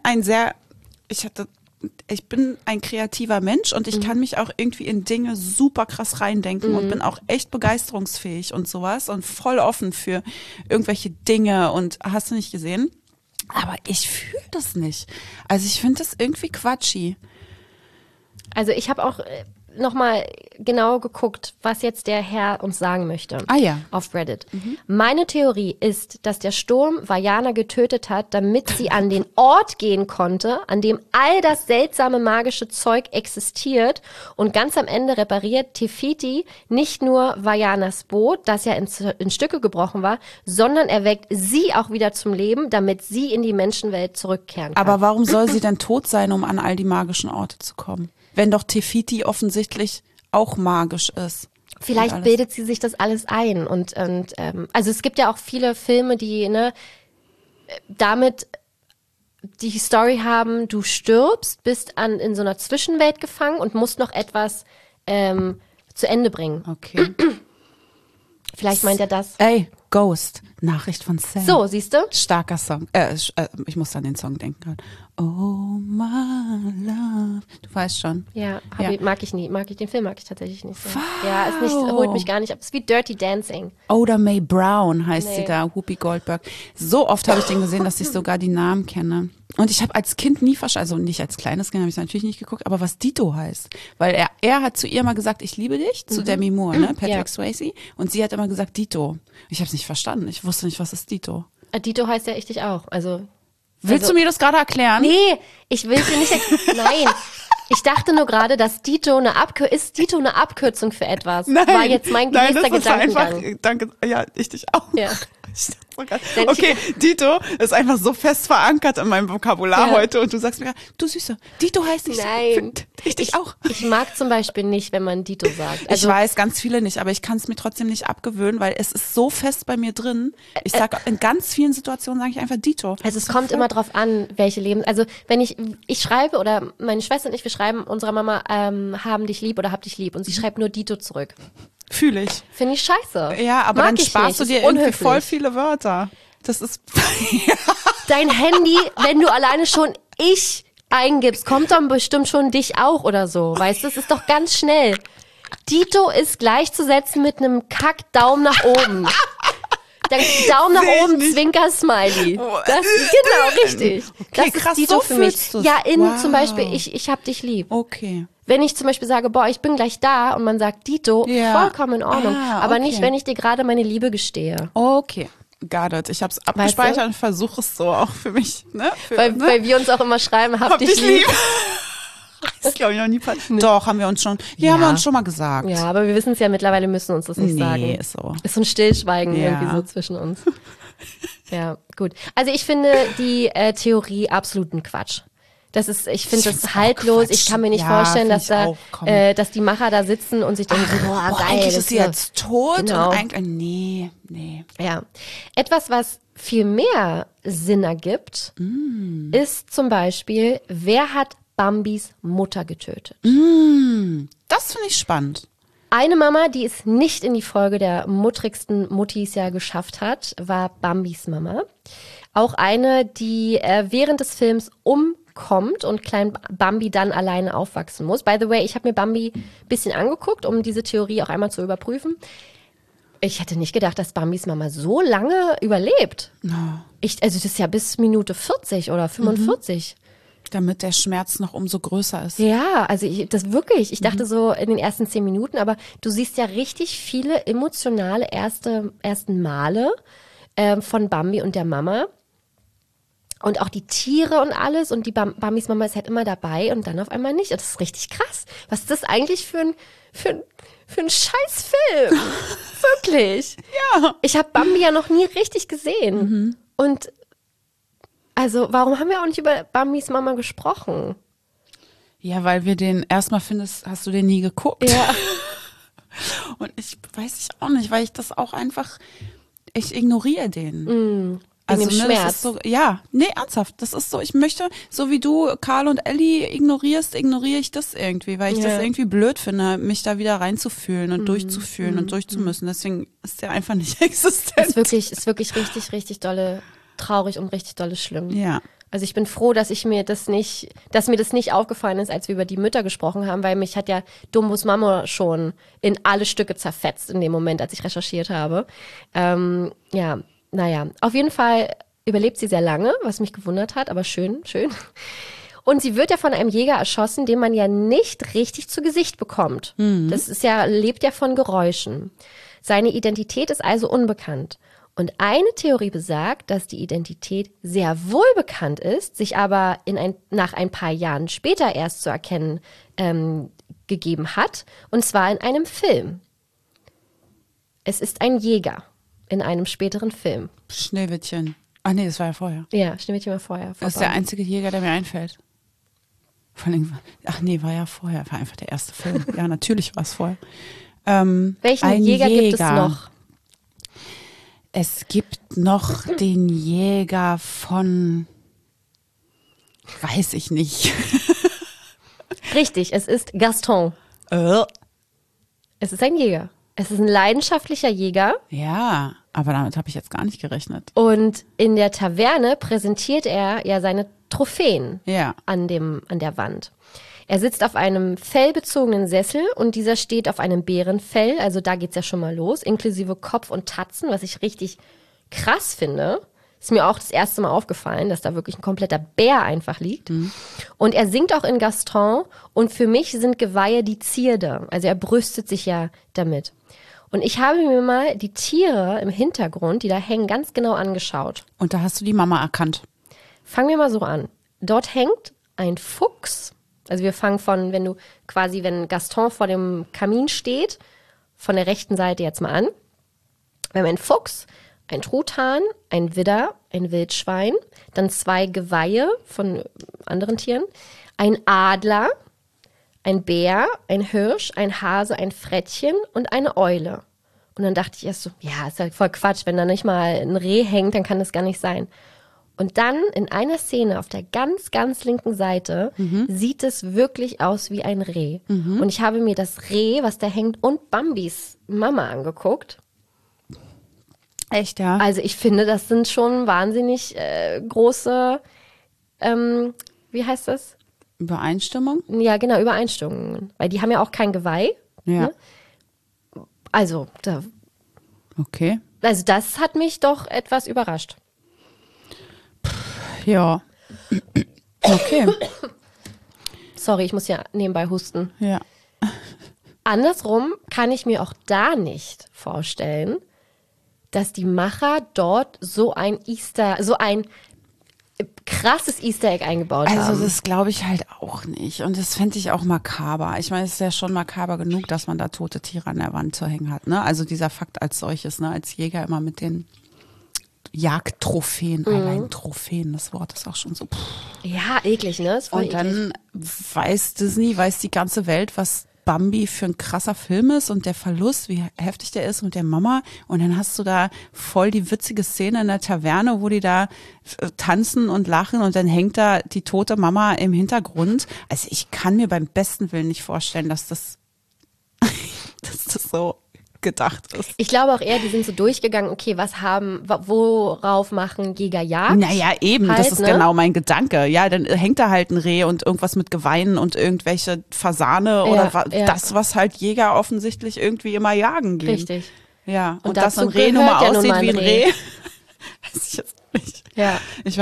ein kreativer Mensch und ich kann mich auch irgendwie in Dinge super krass reindenken und bin auch echt begeisterungsfähig und sowas und voll offen für irgendwelche Dinge und hast du nicht gesehen? Aber ich fühle das nicht. Also ich finde das irgendwie quatschig. Also ich habe auch nochmal genau geguckt, was jetzt der Herr uns sagen möchte. Ah ja. Auf Reddit. Meine Theorie ist, dass der Sturm Vajana getötet hat, damit sie an den Ort gehen konnte, an dem all das seltsame magische Zeug existiert und ganz am Ende repariert Te-Fiti nicht nur Vajanas Boot, das ja in Stücke gebrochen war, sondern erweckt sie auch wieder zum Leben, damit sie in die Menschenwelt zurückkehren kann. Aber warum soll sie denn tot sein, um an all die magischen Orte zu kommen? Wenn doch Te-Fiti offensichtlich auch magisch ist. Vielleicht bildet sie sich das alles ein und also es gibt ja auch viele Filme, die damit die Story haben, du stirbst, bist in so einer Zwischenwelt gefangen und musst noch etwas zu Ende bringen. Okay. Vielleicht meint er das. Ey, Ghost, Nachricht von Sam. So, siehst du? Starker Song. Ich muss an den Song denken gerade. Oh my love. Du weißt schon. Ja, Ja. mag ich nie. Den Film mag ich tatsächlich nicht so. Wow. Ja, holt mich gar nicht ab. Es ist wie Dirty Dancing. Oda Mae Brown heißt sie Nee. da, Whoopi Goldberg. So oft habe ich den gesehen, dass ich sogar die Namen kenne. Und ich habe als Kind nie verstanden, also nicht als kleines Kind habe ich natürlich nicht geguckt, aber was Dito heißt. Weil er hat zu ihr mal gesagt, ich liebe dich, zu Demi Moore, ne? Patrick Ja. Swayze. Und sie hat immer gesagt, Dito. Ich habe es nicht verstanden. Ich wusste nicht, was ist Dito. Dito heißt ja ich dich auch. Willst du mir das gerade erklären? Nee, ich will dir nicht Nein. Ich dachte nur gerade, dass Dito ist Dito eine Abkürzung für etwas? War jetzt mein nächster das war Gedankengang. einfach, danke, ja, ich dich auch. Ja. Ich okay, Dito ist einfach so fest verankert in meinem Vokabular Ja. heute und du sagst mir, du Süße, Dito heißt nicht Nein. so. Ich dich auch. Ich mag zum Beispiel nicht, wenn man Dito sagt. Ich weiß, ganz viele nicht, aber ich kann es mir trotzdem nicht abgewöhnen, weil es ist so fest bei mir drin. Ich sage in ganz vielen Situationen sage ich einfach Dito. Also es kommt immer drauf an, welche also wenn ich schreibe oder meine Schwester und ich, wir schreiben unserer Mama, haben dich lieb oder hab dich lieb und sie schreibt nur Dito zurück. Fühle ich. Finde ich scheiße. Ja, aber Mag dann ich sparst nicht. du dir Ist irgendwie unhöflich. voll viele Wörter. Das ist Dein Handy, wenn du alleine schon ich eingibst, kommt dann bestimmt schon dich auch oder so. Weißt du, es ist doch ganz schnell. Dito ist gleichzusetzen mit einem Kack-Daumen nach oben. Dann Daumen nach Seh ich oben, nicht. Zwinker-Smiley. Genau, richtig. Das Okay, krass, ist Dito so für mich. fühlst du's. Ja, Wow. zum Beispiel, ich hab dich lieb. okay. Wenn ich zum Beispiel sage, boah, ich bin gleich da und man sagt Dito, Ja. vollkommen in Ordnung. Ah, Aber okay. nicht, wenn ich dir gerade meine Liebe gestehe. Okay. Got it. Ich habe es abgespeichert und versuche es so auch für mich. Ne? Weil wir uns auch immer schreiben, hab dich lieb. Das glaube ich noch nie passiert. Nee. Doch, haben wir uns schon. Ja, haben wir uns schon mal gesagt. Ja, aber wir wissen es ja mittlerweile, müssen uns das nicht sagen. Nee, ist so. Ist so ein Stillschweigen irgendwie so zwischen uns. Ja, gut. Also ich finde die Theorie absoluten Quatsch. Ich finde das haltlos. Ich kann mir nicht vorstellen, dass die Macher da sitzen und sich denken, boah, geil. Eigentlich ist sie jetzt tot genau. und eigentlich, nee. Ja. Etwas, was viel mehr Sinn ergibt, ist zum Beispiel, wer hat Bambis Mutter getötet? Das finde ich spannend. Eine Mama, die es nicht in die Folge der muttrigsten Muttis ja geschafft hat, war Bambis Mama. Auch eine, die während des Films umkommt und klein Bambi dann alleine aufwachsen muss. By the way, ich habe mir Bambi ein bisschen angeguckt, um diese Theorie auch einmal zu überprüfen. Ich hätte nicht gedacht, dass Bambis Mama so lange überlebt. No. Also das ist ja bis Minute 40 oder 45. Damit der Schmerz noch umso größer ist. Ja, also ich dachte so in den ersten 10 Minuten, aber du siehst ja richtig viele emotionale ersten Male von Bambi und der Mama. Und auch die Tiere und alles und die Bambis Mama ist halt immer dabei und dann auf einmal nicht. Und das ist richtig krass. Was ist das eigentlich für ein Scheißfilm? Wirklich. Ja. Ich habe Bambi ja noch nie richtig gesehen. Und also, warum haben wir auch nicht über Bambis Mama gesprochen? Ja, weil wir den, erstmal hast du den nie geguckt. Ja. Und weiß auch nicht, weil ich das auch einfach, ich ignoriere den. Also dem Schmerz. Das ist so, ernsthaft. Das ist so, ich möchte, so wie du Karl und Ellie ignorierst, ignoriere ich das irgendwie, weil ich das irgendwie blöd finde, mich da wieder reinzufühlen und durchzufühlen und durchzumüssen. Deswegen ist der einfach nicht existent. Ist wirklich richtig, richtig dolle traurig und richtig dolle schlimm. Ja. Also ich bin froh, dass mir das nicht aufgefallen ist, als wir über die Mütter gesprochen haben, weil mich hat ja Dumbos Mama schon in alle Stücke zerfetzt in dem Moment, als ich recherchiert habe. Auf jeden Fall überlebt sie sehr lange, was mich gewundert hat, aber schön. Und sie wird ja von einem Jäger erschossen, den man ja nicht richtig zu Gesicht bekommt. Das lebt ja von Geräuschen. Seine Identität ist also unbekannt. Und eine Theorie besagt, dass die Identität sehr wohl bekannt ist, sich aber nach ein paar Jahren später erst zu erkennen gegeben hat, und zwar in einem Film. Es ist ein Jäger in einem späteren Film. Schneewittchen. Ach nee, das war ja vorher. Ja, Schneewittchen war vorher. Das ist der einzige Jäger, der mir einfällt. War ja vorher. War einfach der erste Film. Ja, natürlich war es vorher. Welchen Jäger gibt es noch? Es gibt noch den Jäger von, weiß ich nicht. Richtig, es ist Gaston. Es ist ein Jäger. Es ist ein leidenschaftlicher Jäger. Ja, aber damit habe ich jetzt gar nicht gerechnet. Und in der Taverne präsentiert er ja seine Trophäen an der Wand. Er sitzt auf einem fellbezogenen Sessel und dieser steht auf einem Bärenfell, also da geht's ja schon mal los, inklusive Kopf und Tatzen, was ich richtig krass finde. Ist mir auch das erste Mal aufgefallen, dass da wirklich ein kompletter Bär einfach liegt. Und er singt auch in Gaston und für mich sind Geweihe die Zierde. Also er brüstet sich ja damit. Und ich habe mir mal die Tiere im Hintergrund, die da hängen, ganz genau angeschaut. Und da hast du die Mama erkannt. Fangen wir mal so an. Dort hängt ein Fuchs. Also wir fangen von, wenn Gaston vor dem Kamin steht, von der rechten Seite jetzt mal an. Wir haben einen Fuchs, ein Truthahn, ein Widder, ein Wildschwein, dann 2 Geweihe von anderen Tieren, ein Adler, ein Bär, ein Hirsch, ein Hase, ein Frettchen und eine Eule. Und dann dachte ich erst so, ja, ist ja voll Quatsch, wenn da nicht mal ein Reh hängt, dann kann das gar nicht sein. Und dann in einer Szene auf der ganz, ganz linken Seite sieht es wirklich aus wie ein Reh. Und ich habe mir das Reh, was da hängt, und Bambis Mama angeguckt. Echt, ja? Also ich finde, das sind schon wahnsinnig große, wie heißt das? Übereinstimmung? Ja, genau, Übereinstimmungen. Weil die haben ja auch kein Geweih. Ja. Ne? Also, okay. Also das hat mich doch etwas überrascht. Ja. Okay. Sorry, ich muss ja nebenbei husten. Ja. Andersrum kann ich mir auch da nicht vorstellen, dass die Macher dort so ein krasses Easter Egg eingebaut haben. Also das glaube ich halt auch nicht. Und das fände ich auch makaber. Ich meine, es ist ja schon makaber genug, dass man da tote Tiere an der Wand zu hängen hat. Ne? Also dieser Fakt als solches, ne? Als Jäger immer mit den Jagdtrophäen, allein Trophäen, das Wort ist auch schon so. Ja, eklig, ne? Ist voll Und dann weiß die ganze Welt, was Bambi für ein krasser Film ist und der Verlust, wie heftig der ist mit der Mama. Und dann hast du da voll die witzige Szene in der Taverne, wo die da tanzen und lachen und dann hängt da die tote Mama im Hintergrund. Also ich kann mir beim besten Willen nicht vorstellen, dass das so gedacht ist. Ich glaube auch eher, die sind so durchgegangen, okay, worauf machen Jäger Jagd? Naja, eben, halt, das ist ne? genau mein Gedanke. Ja, dann hängt da halt ein Reh und irgendwas mit Geweinen und irgendwelche Fasane oder das, was halt Jäger offensichtlich irgendwie immer jagen gehen. Richtig. Ja, und dazu dass ein Reh nun mal gehört ja nun aussieht mal wie ein ein Reh. Reh, weiß ich jetzt nicht. Ja.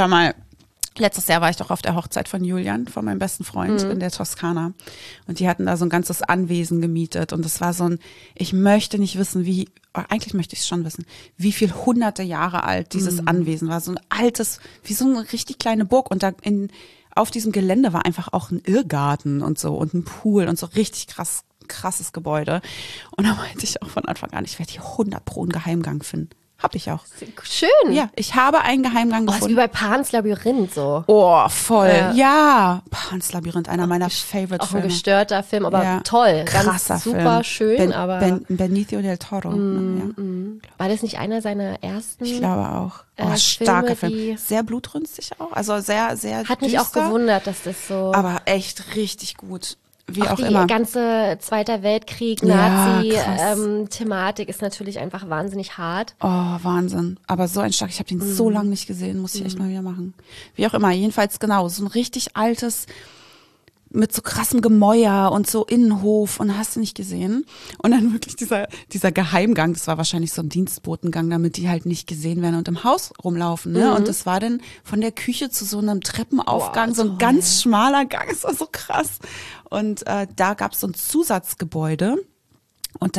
Letztes Jahr war ich doch auf der Hochzeit von Julian, von meinem besten Freund in der Toskana. Und die hatten da so ein ganzes Anwesen gemietet. Und es war so ich möchte nicht wissen, eigentlich möchte ich es schon wissen, wie viel hunderte Jahre alt dieses Anwesen war. So ein altes, wie so eine richtig kleine Burg. Und auf diesem Gelände war einfach auch ein Irrgarten und so und ein Pool und so richtig krasses Gebäude. Und da meinte ich auch von Anfang an, ich werde hier 100 Pro einen Geheimgang finden. Hab ich auch. Schön. Ja, ich habe einen Geheimgang Ist wie gefunden. bei Pans Labyrinth so. Oh, voll. Ja. Pans Labyrinth, einer meiner Auch ein Favorite-Filme. gestörter Film, aber Ja. toll. Krasser Ganz super Film. schön, aber Benicio del Toro. Ja. war das nicht einer seiner ersten? Ich glaube auch. Filme, Starker Film. die- Sehr blutrünstig auch. Also sehr, sehr Hat mich auch düster, gewundert, dass das so... aber echt richtig gut. Wie auch die immer. ganze Zweiter Weltkrieg, Ja, krass. Thematik ist natürlich einfach wahnsinnig hart. Oh, Wahnsinn. Aber so ein stark. Ich habe den so lange nicht gesehen, muss ich echt mal wieder machen. Wie auch immer. Jedenfalls genau, so ein richtig altes, mit so krassem Gemäuer und so Innenhof und hast du nicht gesehen. Und dann wirklich dieser Geheimgang, das war wahrscheinlich so ein Dienstbotengang, damit die halt nicht gesehen werden und im Haus rumlaufen. Ne? Und das war dann von der Küche zu so einem Treppenaufgang, so ein ganz schmaler Gang, das war so krass. Und da gab es so ein Zusatzgebäude und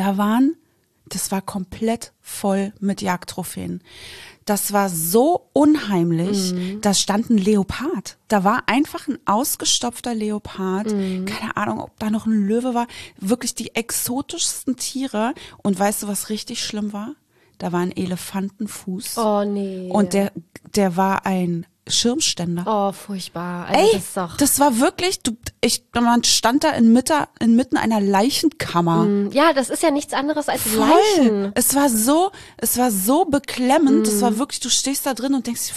das war komplett voll mit Jagdtrophäen. Das war so unheimlich. Da stand ein Leopard. Da war einfach ein ausgestopfter Leopard. Keine Ahnung, ob da noch ein Löwe war. Wirklich die exotischsten Tiere. Und weißt du, was richtig schlimm war? Da war ein Elefantenfuß. Oh nee. Und der war ein Schirmständer. Oh, furchtbar. Also Ey, das ist doch... das war wirklich, man stand da inmitten einer Leichenkammer. Ja, das ist ja nichts anderes als Voll. Leichen. Es war so beklemmend. Es war wirklich, du stehst da drin und denkst,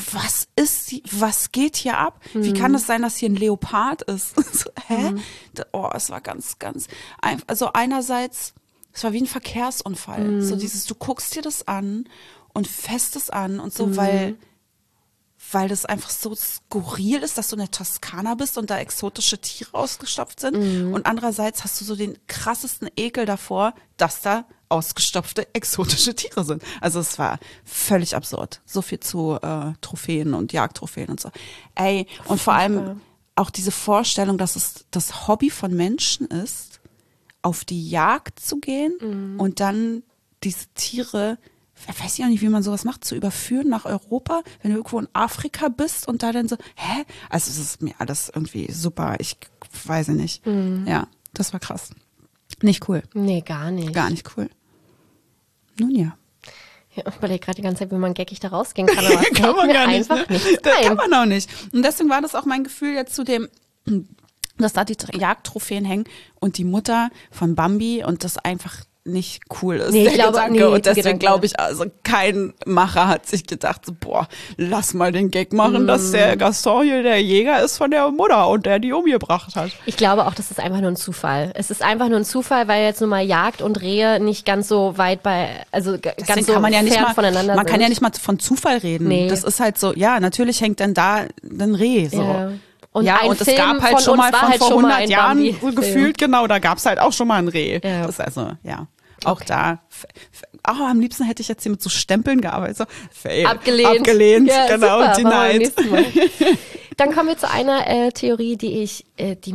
was geht hier ab? Wie kann es sein, dass hier ein Leopard ist? So, hä? Oh, es war ganz, ganz, also einerseits, es war wie ein Verkehrsunfall. So dieses, du guckst dir das an und fässt es an und so, weil das einfach so skurril ist, dass du in der Toskana bist und da exotische Tiere ausgestopft sind. Und andererseits hast du so den krassesten Ekel davor, dass da ausgestopfte exotische Tiere sind. Also es war völlig absurd. So viel zu Trophäen und Jagdtrophäen und so. Ey, und vor allem auch diese Vorstellung, dass es das Hobby von Menschen ist, auf die Jagd zu gehen und dann diese Tiere, weiß ich auch nicht, wie man sowas macht, zu überführen nach Europa, wenn du irgendwo in Afrika bist und da dann so, hä? Also es ist mir alles irgendwie super, ich weiß nicht. Ja, das war krass. Nicht cool. Nee, gar nicht. Gar nicht cool. Nun ja. Ja, ich überlege gerade die ganze Zeit, wie man geckig da rausgehen kann, aber es Kann fällt man mir gar nicht, einfach ne? nichts Das ein. kann man auch nicht. Und deswegen war das auch mein Gefühl jetzt zu dem, dass da die Jagdtrophäen hängen und die Mutter von Bambi und das einfach nicht cool ist, Nee, ich der glaube, Gedanke. nee, Und der deswegen Gedanke. glaube ich, also kein Macher hat sich gedacht, so, boah, lass mal den Gag machen, dass der Gaston hier der Jäger ist von der Mutter und der die umgebracht hat. Ich glaube auch, das ist einfach nur ein Zufall. Es ist einfach nur ein Zufall, weil jetzt nun mal Jagd und Rehe nicht ganz so weit ganz Deswegen so kann man ja nicht fern mal, voneinander man sind. kann ja nicht mal von Zufall reden. Nee. Das ist halt so, ja, natürlich hängt dann da ein Reh, so. Ja. Und ja, ein und es Film gab halt von schon uns mal war von halt vor schon mal 100 ein Jahren Bambi-Film. so gefühlt, genau, da gab's halt auch schon mal ein Reh. Ja. Das ist also, ja, auch da, am liebsten hätte ich jetzt hier mit so Stempeln gearbeitet, so, fail, abgelehnt, Ja, genau, super, machen wir denied. nächstes Mal. Dann kommen wir zu einer Theorie, die mich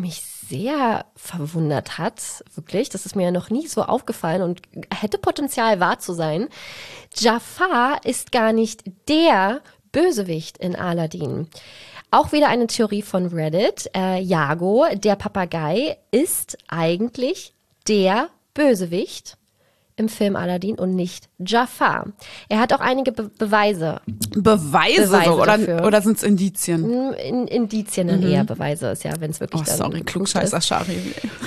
sehr verwundert hat, wirklich, das ist mir ja noch nie so aufgefallen und hätte Potenzial wahr zu sein. Jafar ist gar nicht der Bösewicht in Aladdin. Auch wieder eine Theorie von Reddit. Iago, der Papagei, ist eigentlich der Bösewicht im Film Aladdin und nicht Jafar. Er hat auch einige Beweise. Beweise so, oder sind es Indizien? Indizien dann eher Beweise ist ja, wenn es wirklich dann sorry, Klugscheißer Schari.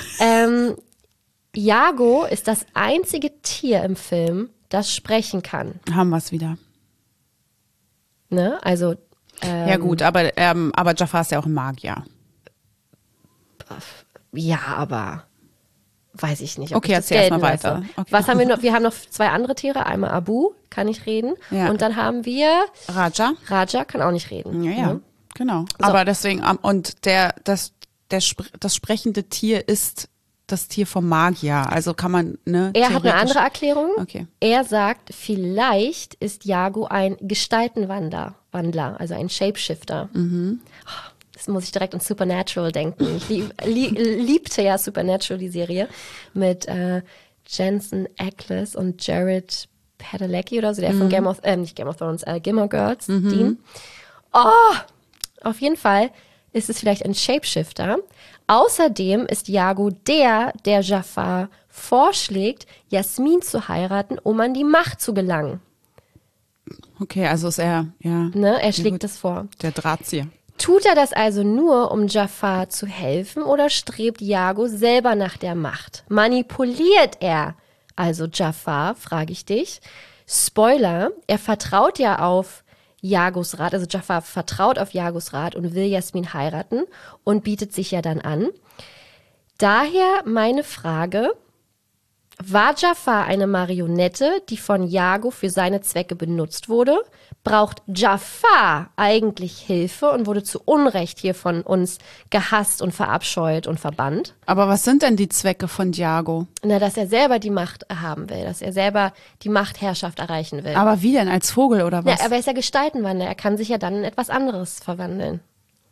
Iago ist das einzige Tier im Film, das sprechen kann. Haben wir es wieder. Ne? Also ja gut, aber Jafar ist ja auch ein Magier. Ja, aber weiß ich nicht. Ob okay, ich das erzähl erstmal weiter. Okay. Was haben wir noch? Wir haben noch 2 andere Tiere. Einmal Abu, kann nicht reden. Ja. Und dann haben wir Raja. Raja, kann auch nicht reden. Ja, Ne? genau. So. Aber deswegen, und das sprechende Tier ist das Tier vom Magier. Also kann man, ne? Er hat eine andere Erklärung. Okay. Er sagt, vielleicht ist Iago ein Gestaltenwandler, also ein Shapeshifter. Das muss ich direkt an Supernatural denken. Ich liebte ja Supernatural, die Serie, mit Jensen Ackles und Jared Padalecki oder so, der von nicht Game of Thrones, Gilmore Girls, Dean. Oh, auf jeden Fall ist es vielleicht ein Shapeshifter. Außerdem ist Iago der Jafar vorschlägt, Jasmin zu heiraten, um an die Macht zu gelangen. Okay, also ist er, ja. Ne? Er schlägt es vor. Der Drahtzieher. Tut er das also nur, um Jafar zu helfen, oder strebt Iago selber nach der Macht? Manipuliert er also Jafar, frage ich dich. Spoiler, er vertraut ja auf Iagos Rat, also Jafar vertraut auf Iagos Rat und will Jasmin heiraten und bietet sich ja dann an. Daher meine Frage, war Jafar eine Marionette, die von Iago für seine Zwecke benutzt wurde? Braucht Jafar eigentlich Hilfe und wurde zu Unrecht hier von uns gehasst und verabscheut und verbannt? Aber was sind denn die Zwecke von Iago? Na, dass er selber die Macht haben will, dass er selber die Machtherrschaft erreichen will. Aber wie denn? Als Vogel oder was? Ja, aber er ist ja Gestaltenwandler, er kann sich ja dann in etwas anderes verwandeln.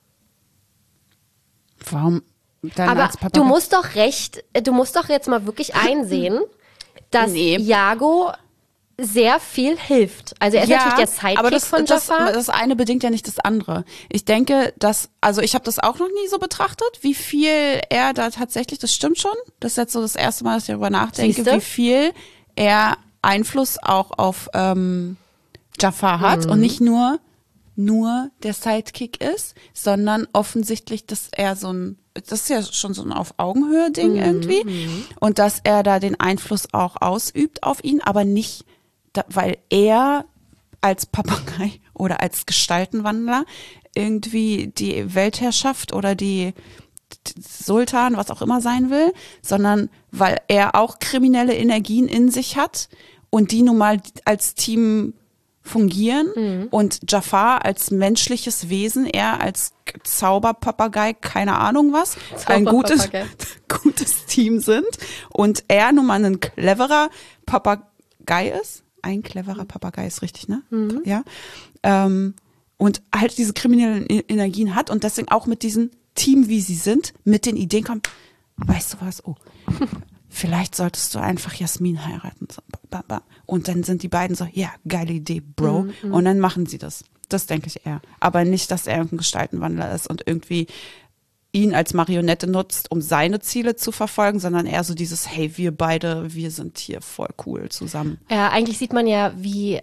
Warum dann Aber als Papagei? du musst doch jetzt mal wirklich einsehen, dass Iago sehr viel hilft. Also er ist natürlich der Sidekick von Jafar. Das eine bedingt ja nicht das andere. Ich denke, also ich habe das auch noch nie so betrachtet, wie viel er da tatsächlich, das stimmt schon, das ist jetzt so das erste Mal, dass ich darüber nachdenke, Siehste? wie viel er Einfluss auch auf Jafar hat und nicht nur der Sidekick ist, sondern offensichtlich, dass er das ist ja schon so ein auf Augenhöhe Ding irgendwie und dass er da den Einfluss auch ausübt auf ihn, aber nicht, weil er als Papagei oder als Gestaltenwandler irgendwie die Weltherrschaft oder die Sultan, was auch immer sein will, sondern weil er auch kriminelle Energien in sich hat und die nun mal als Team fungieren und Jafar als menschliches Wesen, er als Zauberpapagei, keine Ahnung was, ein gutes Team sind und er nun mal ein cleverer Papagei ist. Ein cleverer Papagei ist richtig, ne? Ja. Und halt diese kriminellen Energien hat und deswegen auch mit diesem Team, wie sie sind, mit den Ideen kommt, weißt du was, vielleicht solltest du einfach Jasmin heiraten. Und dann sind die beiden so, ja, geile Idee, Bro. Und dann machen sie das. Das denke ich eher. Aber nicht, dass er irgendein Gestaltenwandler ist und irgendwie ihn als Marionette nutzt, um seine Ziele zu verfolgen, sondern eher so dieses, hey, wir sind hier voll cool zusammen. Ja, eigentlich sieht man ja, wie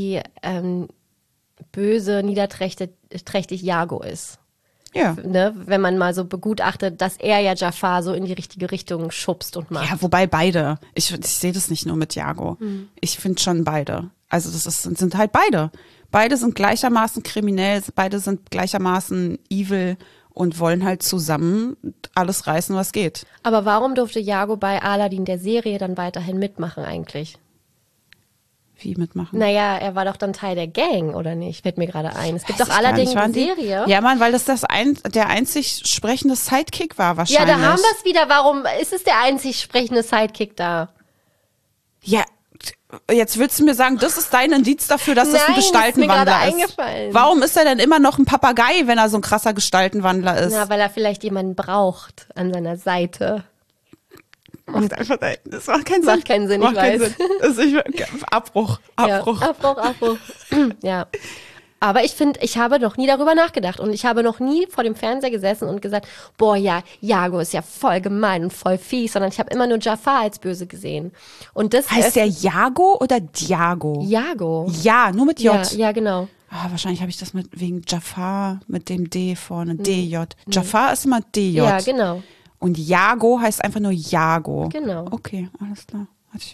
böse, niederträchtig Iago ist. Ja. Ne? Wenn man mal so begutachtet, dass er ja Jafar so in die richtige Richtung schubst und macht. Ja, wobei beide. Ich sehe das nicht nur mit Iago. Ich finde schon beide. Also sind halt beide. Beide sind gleichermaßen kriminell, beide sind gleichermaßen evil und wollen halt zusammen alles reißen, was geht. Aber warum durfte Iago bei Aladdin der Serie dann weiterhin mitmachen eigentlich? Wie mitmachen? Naja, er war doch dann Teil der Gang, oder nicht? Fällt mir gerade ein. Es gibt doch Aladdin die Serie. Ja, Mann, weil das der einzig sprechende Sidekick war wahrscheinlich. Ja, da haben wir es wieder. Warum ist es der einzig sprechende Sidekick da? Ja, Jetzt willst du mir sagen, das ist dein Indiz dafür, dass das ein Gestaltenwandler ist. Mir gerade eingefallen. Warum ist er denn immer noch ein Papagei, wenn er so ein krasser Gestaltenwandler ist? Ja, weil er vielleicht jemanden braucht an seiner Seite. Das macht keinen Sinn. Macht keinen Sinn, ich weiß. Abbruch. Ja, Abbruch. Ja. Aber ich finde, ich habe noch nie darüber nachgedacht und ich habe noch nie vor dem Fernseher gesessen und gesagt, boah, ja, Iago ist ja voll gemein und voll fies, sondern ich habe immer nur Jafar als böse gesehen. Und das heißt der Iago oder Diago? Iago. Ja, nur mit J. Ja, genau. Wahrscheinlich habe ich das wegen Jafar mit dem D vorne, DJ. Jafar ist immer DJ. Ja, genau. Und Iago heißt einfach nur Iago. Genau. Okay, alles klar.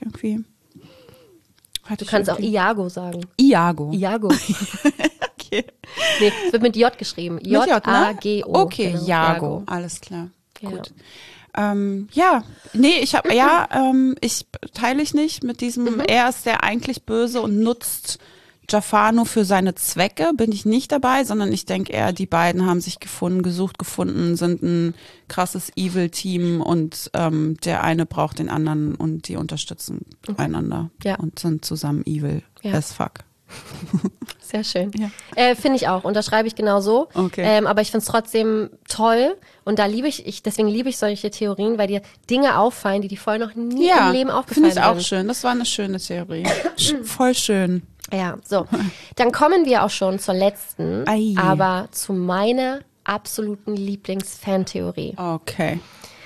Du kannst auch Iago sagen. Iago. Okay. Nee, es wird mit J geschrieben. J-A-G-O. Okay, genau. Iago. Alles klar. Ja. Gut. Ich teile ich nicht mit diesem, er ist der eigentlich Böse und nutzt Jafar nur für seine Zwecke, bin ich nicht dabei, sondern ich denke eher, die beiden haben sich gefunden, sind ein krasses Evil-Team und der eine braucht den anderen und die unterstützen einander und sind zusammen evil as fuck. Sehr schön. Ja. Finde ich auch. Unterschreibe ich genau so. Okay. Aber ich finde es trotzdem toll. Und da deswegen liebe ich solche Theorien, weil dir Dinge auffallen, die vorher noch nie im Leben aufgefallen sind. Finde ich auch schön. Das war eine schöne Theorie. Voll schön. Ja, so. Dann kommen wir auch schon zur letzten, aber zu meiner absoluten Lieblings-Fan-Theorie. Okay.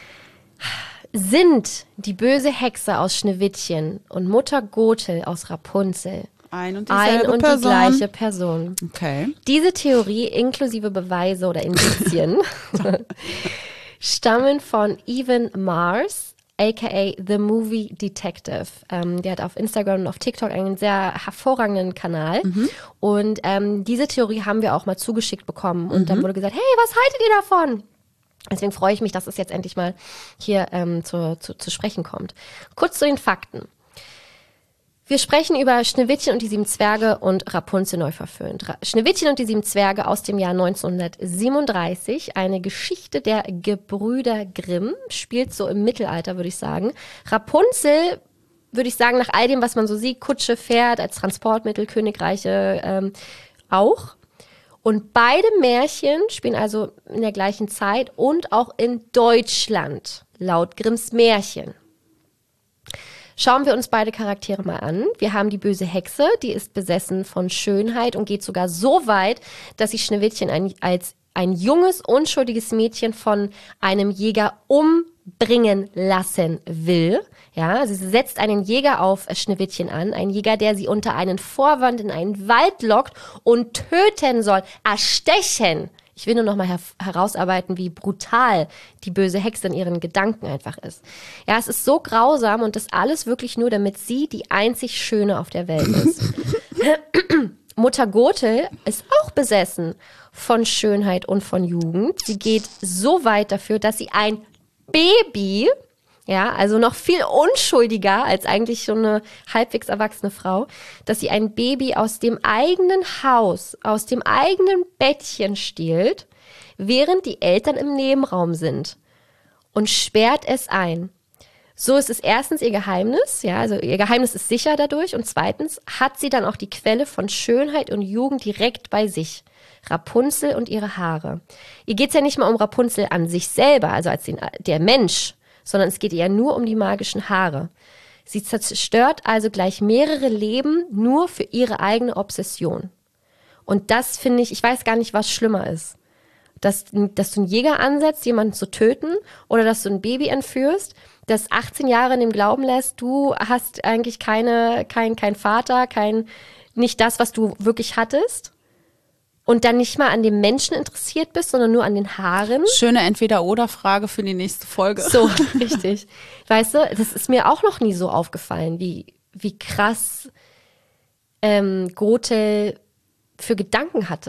Sind die böse Hexe aus Schneewittchen und Mutter Gothel aus Rapunzel ein und die gleiche Person? Okay. Diese Theorie inklusive Beweise oder Indizien stammen von Evan Mars, aka The Movie Detective. Der hat auf Instagram und auf TikTok einen sehr hervorragenden Kanal. Und diese Theorie haben wir auch mal zugeschickt bekommen. Und dann wurde gesagt, hey, was haltet ihr davon? Deswegen freue ich mich, dass es jetzt endlich mal hier zu sprechen kommt. Kurz zu den Fakten. Wir sprechen über Schneewittchen und die 7 Zwerge und Rapunzel neu verföhnt. Schneewittchen und die 7 Zwerge aus dem Jahr 1937. Eine Geschichte der Gebrüder Grimm. Spielt so im Mittelalter, würde ich sagen. Rapunzel, würde ich sagen, nach all dem, was man so sieht, Kutsche, Pferd als Transportmittel, Königreiche auch. Und beide Märchen spielen also in der gleichen Zeit und auch in Deutschland, laut Grimms Märchen. Schauen wir uns beide Charaktere mal an. Wir haben die böse Hexe, die ist besessen von Schönheit und geht sogar so weit, dass sie Schneewittchen als ein junges, unschuldiges Mädchen von einem Jäger umbringen lassen will. Ja, sie setzt einen Jäger auf Schneewittchen an, einen Jäger, der sie unter einen Vorwand in einen Wald lockt und töten soll, erstechen. Ich will nur noch mal herausarbeiten, wie brutal die böse Hexe in ihren Gedanken einfach ist. Ja, es ist so grausam und das alles wirklich nur, damit sie die einzig Schöne auf der Welt ist. Mutter Gothel ist auch besessen von Schönheit und von Jugend. Sie geht so weit dafür, dass sie ein Baby, ja, also noch viel unschuldiger als eigentlich schon eine halbwegs erwachsene Frau, dass sie ein Baby aus dem eigenen Haus, aus dem eigenen Bettchen stiehlt, während die Eltern im Nebenraum sind und sperrt es ein. So ist es erstens ihr Geheimnis, ja, also ihr Geheimnis ist sicher dadurch und zweitens hat sie dann auch die Quelle von Schönheit und Jugend direkt bei sich. Rapunzel und ihre Haare. Ihr geht's ja nicht mal um Rapunzel an sich selber, also als der Mensch, sondern es geht ihr nur um die magischen Haare. Sie zerstört also gleich mehrere Leben nur für ihre eigene Obsession. Und das finde ich weiß gar nicht, was schlimmer ist. Dass du einen Jäger ansetzt, jemanden zu töten, oder dass du ein Baby entführst, das 18 Jahre in dem Glauben lässt, du hast eigentlich kein Vater, nicht das, was du wirklich hattest. Und dann nicht mal an dem Menschen interessiert bist, sondern nur an den Haaren. Schöne Entweder-oder-Frage für die nächste Folge. So, richtig. Weißt du, das ist mir auch noch nie so aufgefallen, wie krass Gothel für Gedanken hatte.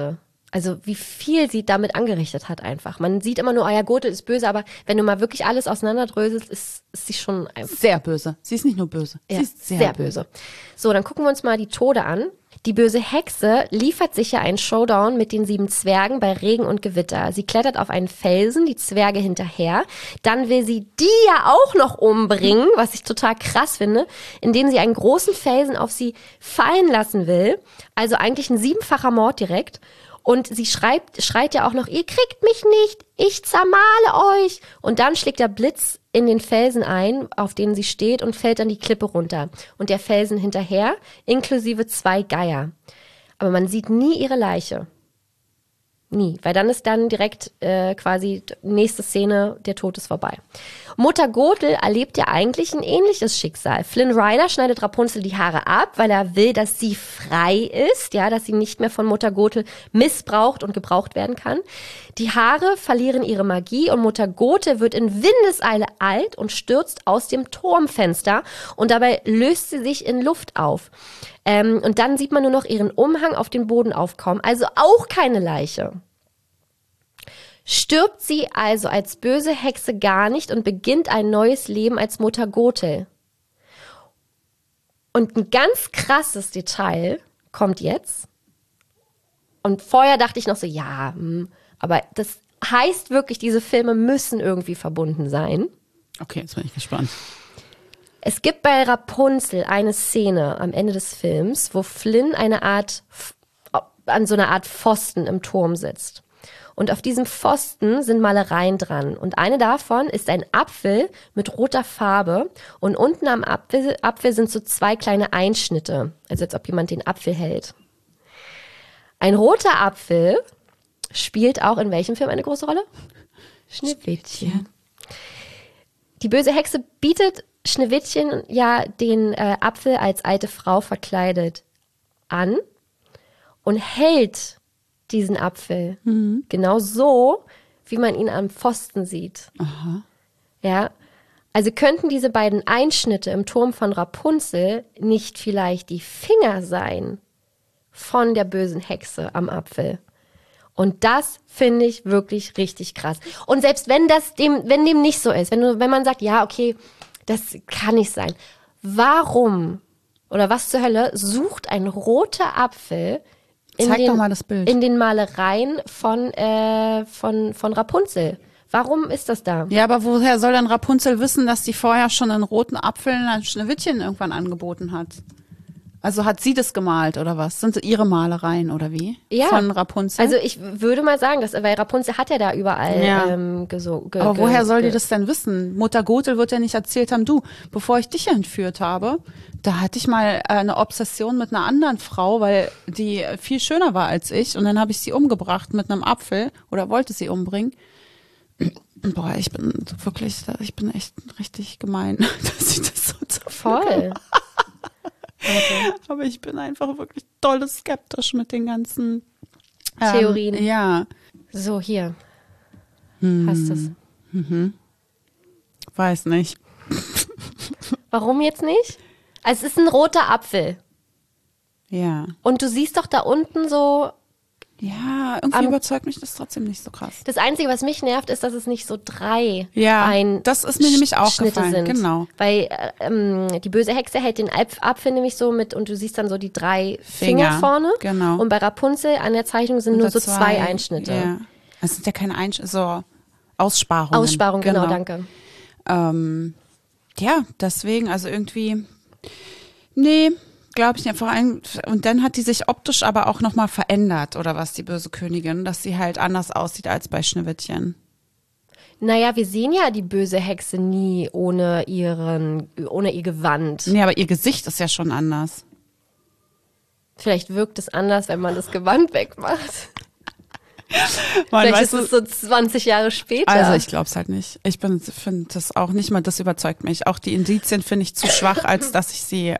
Also wie viel sie damit angerichtet hat einfach. Man sieht immer nur, oh ja, Gothel ist böse, aber wenn du mal wirklich alles auseinanderdröselst, ist sie schon einfach Sehr böse. Sie ist nicht nur böse. ja, Sie ist sehr böse. So, dann gucken wir uns mal die Tode an. Die böse Hexe liefert sicher einen Showdown mit den 7 Zwergen bei Regen und Gewitter. Sie klettert auf einen Felsen, die Zwerge hinterher. Dann will sie die ja auch noch umbringen, was ich total krass finde, indem sie einen großen Felsen auf sie fallen lassen will. Also eigentlich ein 7-facher Mord direkt. Und sie schreit ja auch noch, ihr kriegt mich nicht, ich zermale euch. Und dann schlägt der Blitz in den Felsen ein, auf dem sie steht und fällt dann die Klippe runter. Und der Felsen hinterher, inklusive 2 Geier. Aber man sieht nie ihre Leiche. Nie, weil dann ist dann direkt quasi nächste Szene, der Tod ist vorbei. Mutter Gothel erlebt ja eigentlich ein ähnliches Schicksal. Flynn Rider schneidet Rapunzel die Haare ab, weil er will, dass sie frei ist, ja, dass sie nicht mehr von Mutter Gothel missbraucht und gebraucht werden kann. Die Haare verlieren ihre Magie und Mutter Gothel wird in Windeseile alt und stürzt aus dem Turmfenster und dabei löst sie sich in Luft auf. Und dann sieht man nur noch ihren Umhang auf den Boden aufkommen, also auch keine Leiche. Stirbt sie also als böse Hexe gar nicht und beginnt ein neues Leben als Mutter Gothel. Und ein ganz krasses Detail kommt jetzt. Und vorher dachte ich noch so, ja, aber das heißt wirklich, diese Filme müssen irgendwie verbunden sein. Okay, jetzt bin ich gespannt. Es gibt bei Rapunzel eine Szene am Ende des Films, wo Flynn an so einer Art Pfosten im Turm sitzt. Und auf diesem Pfosten sind Malereien dran. Und eine davon ist ein Apfel mit roter Farbe. Und unten am Apfel sind so 2 kleine Einschnitte. Also als ob jemand den Apfel hält. Ein roter Apfel spielt auch in welchem Film eine große Rolle? Schneewittchen. Die böse Hexe bietet Schneewittchen ja den Apfel als alte Frau verkleidet an und hält diesen Apfel genau so, wie man ihn am Pfosten sieht. Aha. Ja, also könnten diese beiden Einschnitte im Turm von Rapunzel nicht vielleicht die Finger sein von der bösen Hexe am Apfel? Und das finde ich wirklich richtig krass. Und selbst wenn dem nicht so ist, wenn man sagt, ja, okay, das kann nicht sein. Warum oder was zur Hölle sucht ein roter Apfel Zeig doch mal das Bild. in den Malereien von Rapunzel? Warum ist das da? Ja, aber woher soll denn Rapunzel wissen, dass die vorher schon einen roten Apfel ein Schneewittchen irgendwann angeboten hat? Also hat sie das gemalt oder was? Sind ihre Malereien oder wie? Ja. Von Rapunzel? Also ich würde mal sagen, weil Rapunzel hat ja da überall Ja. Aber woher soll die das denn wissen? Mutter Gothel wird ja nicht erzählt haben, du, bevor ich dich entführt habe, da hatte ich mal eine Obsession mit einer anderen Frau, weil die viel schöner war als ich und dann habe ich sie umgebracht mit einem Apfel oder wollte sie umbringen. Boah, ich bin echt richtig gemein, dass ich das so Voll. Aber ich bin einfach wirklich doll skeptisch mit den ganzen Theorien. Ja. So, hier. Hast es. Weiß nicht. Warum jetzt nicht? Also es ist ein roter Apfel. Ja. Und du siehst doch da unten so, Ja, irgendwie überzeugt mich das trotzdem nicht so krass. das Einzige, was mich nervt, ist, dass es nicht so 3 Ja, das ist mir nämlich auch Schnitte gefallen, sind. genau. Weil die böse Hexe hält den Apfel nämlich so mit und du siehst dann so die 3 Finger vorne. Genau. Und bei Rapunzel an der Zeichnung sind nur so 2 Einschnitte. Ja. Es sind ja keine Einschnitte, so Aussparungen. Aussparung, genau, danke. Ja, deswegen, also irgendwie, nee, glaube ich nicht. Vor allem, und dann hat die sich optisch aber auch nochmal verändert, oder was, die böse Königin, dass sie halt anders aussieht als bei Schneewittchen. Naja, wir sehen ja die böse Hexe nie ohne ihr Gewand. Nee, aber ihr Gesicht ist ja schon anders. Vielleicht wirkt es anders, wenn man das Gewand wegmacht. Man Vielleicht weiß ist es so 20 Jahre später. Also ich glaube es halt nicht. Ich finde das auch nicht mal, das überzeugt mich. Auch die Indizien finde ich zu schwach, als dass sie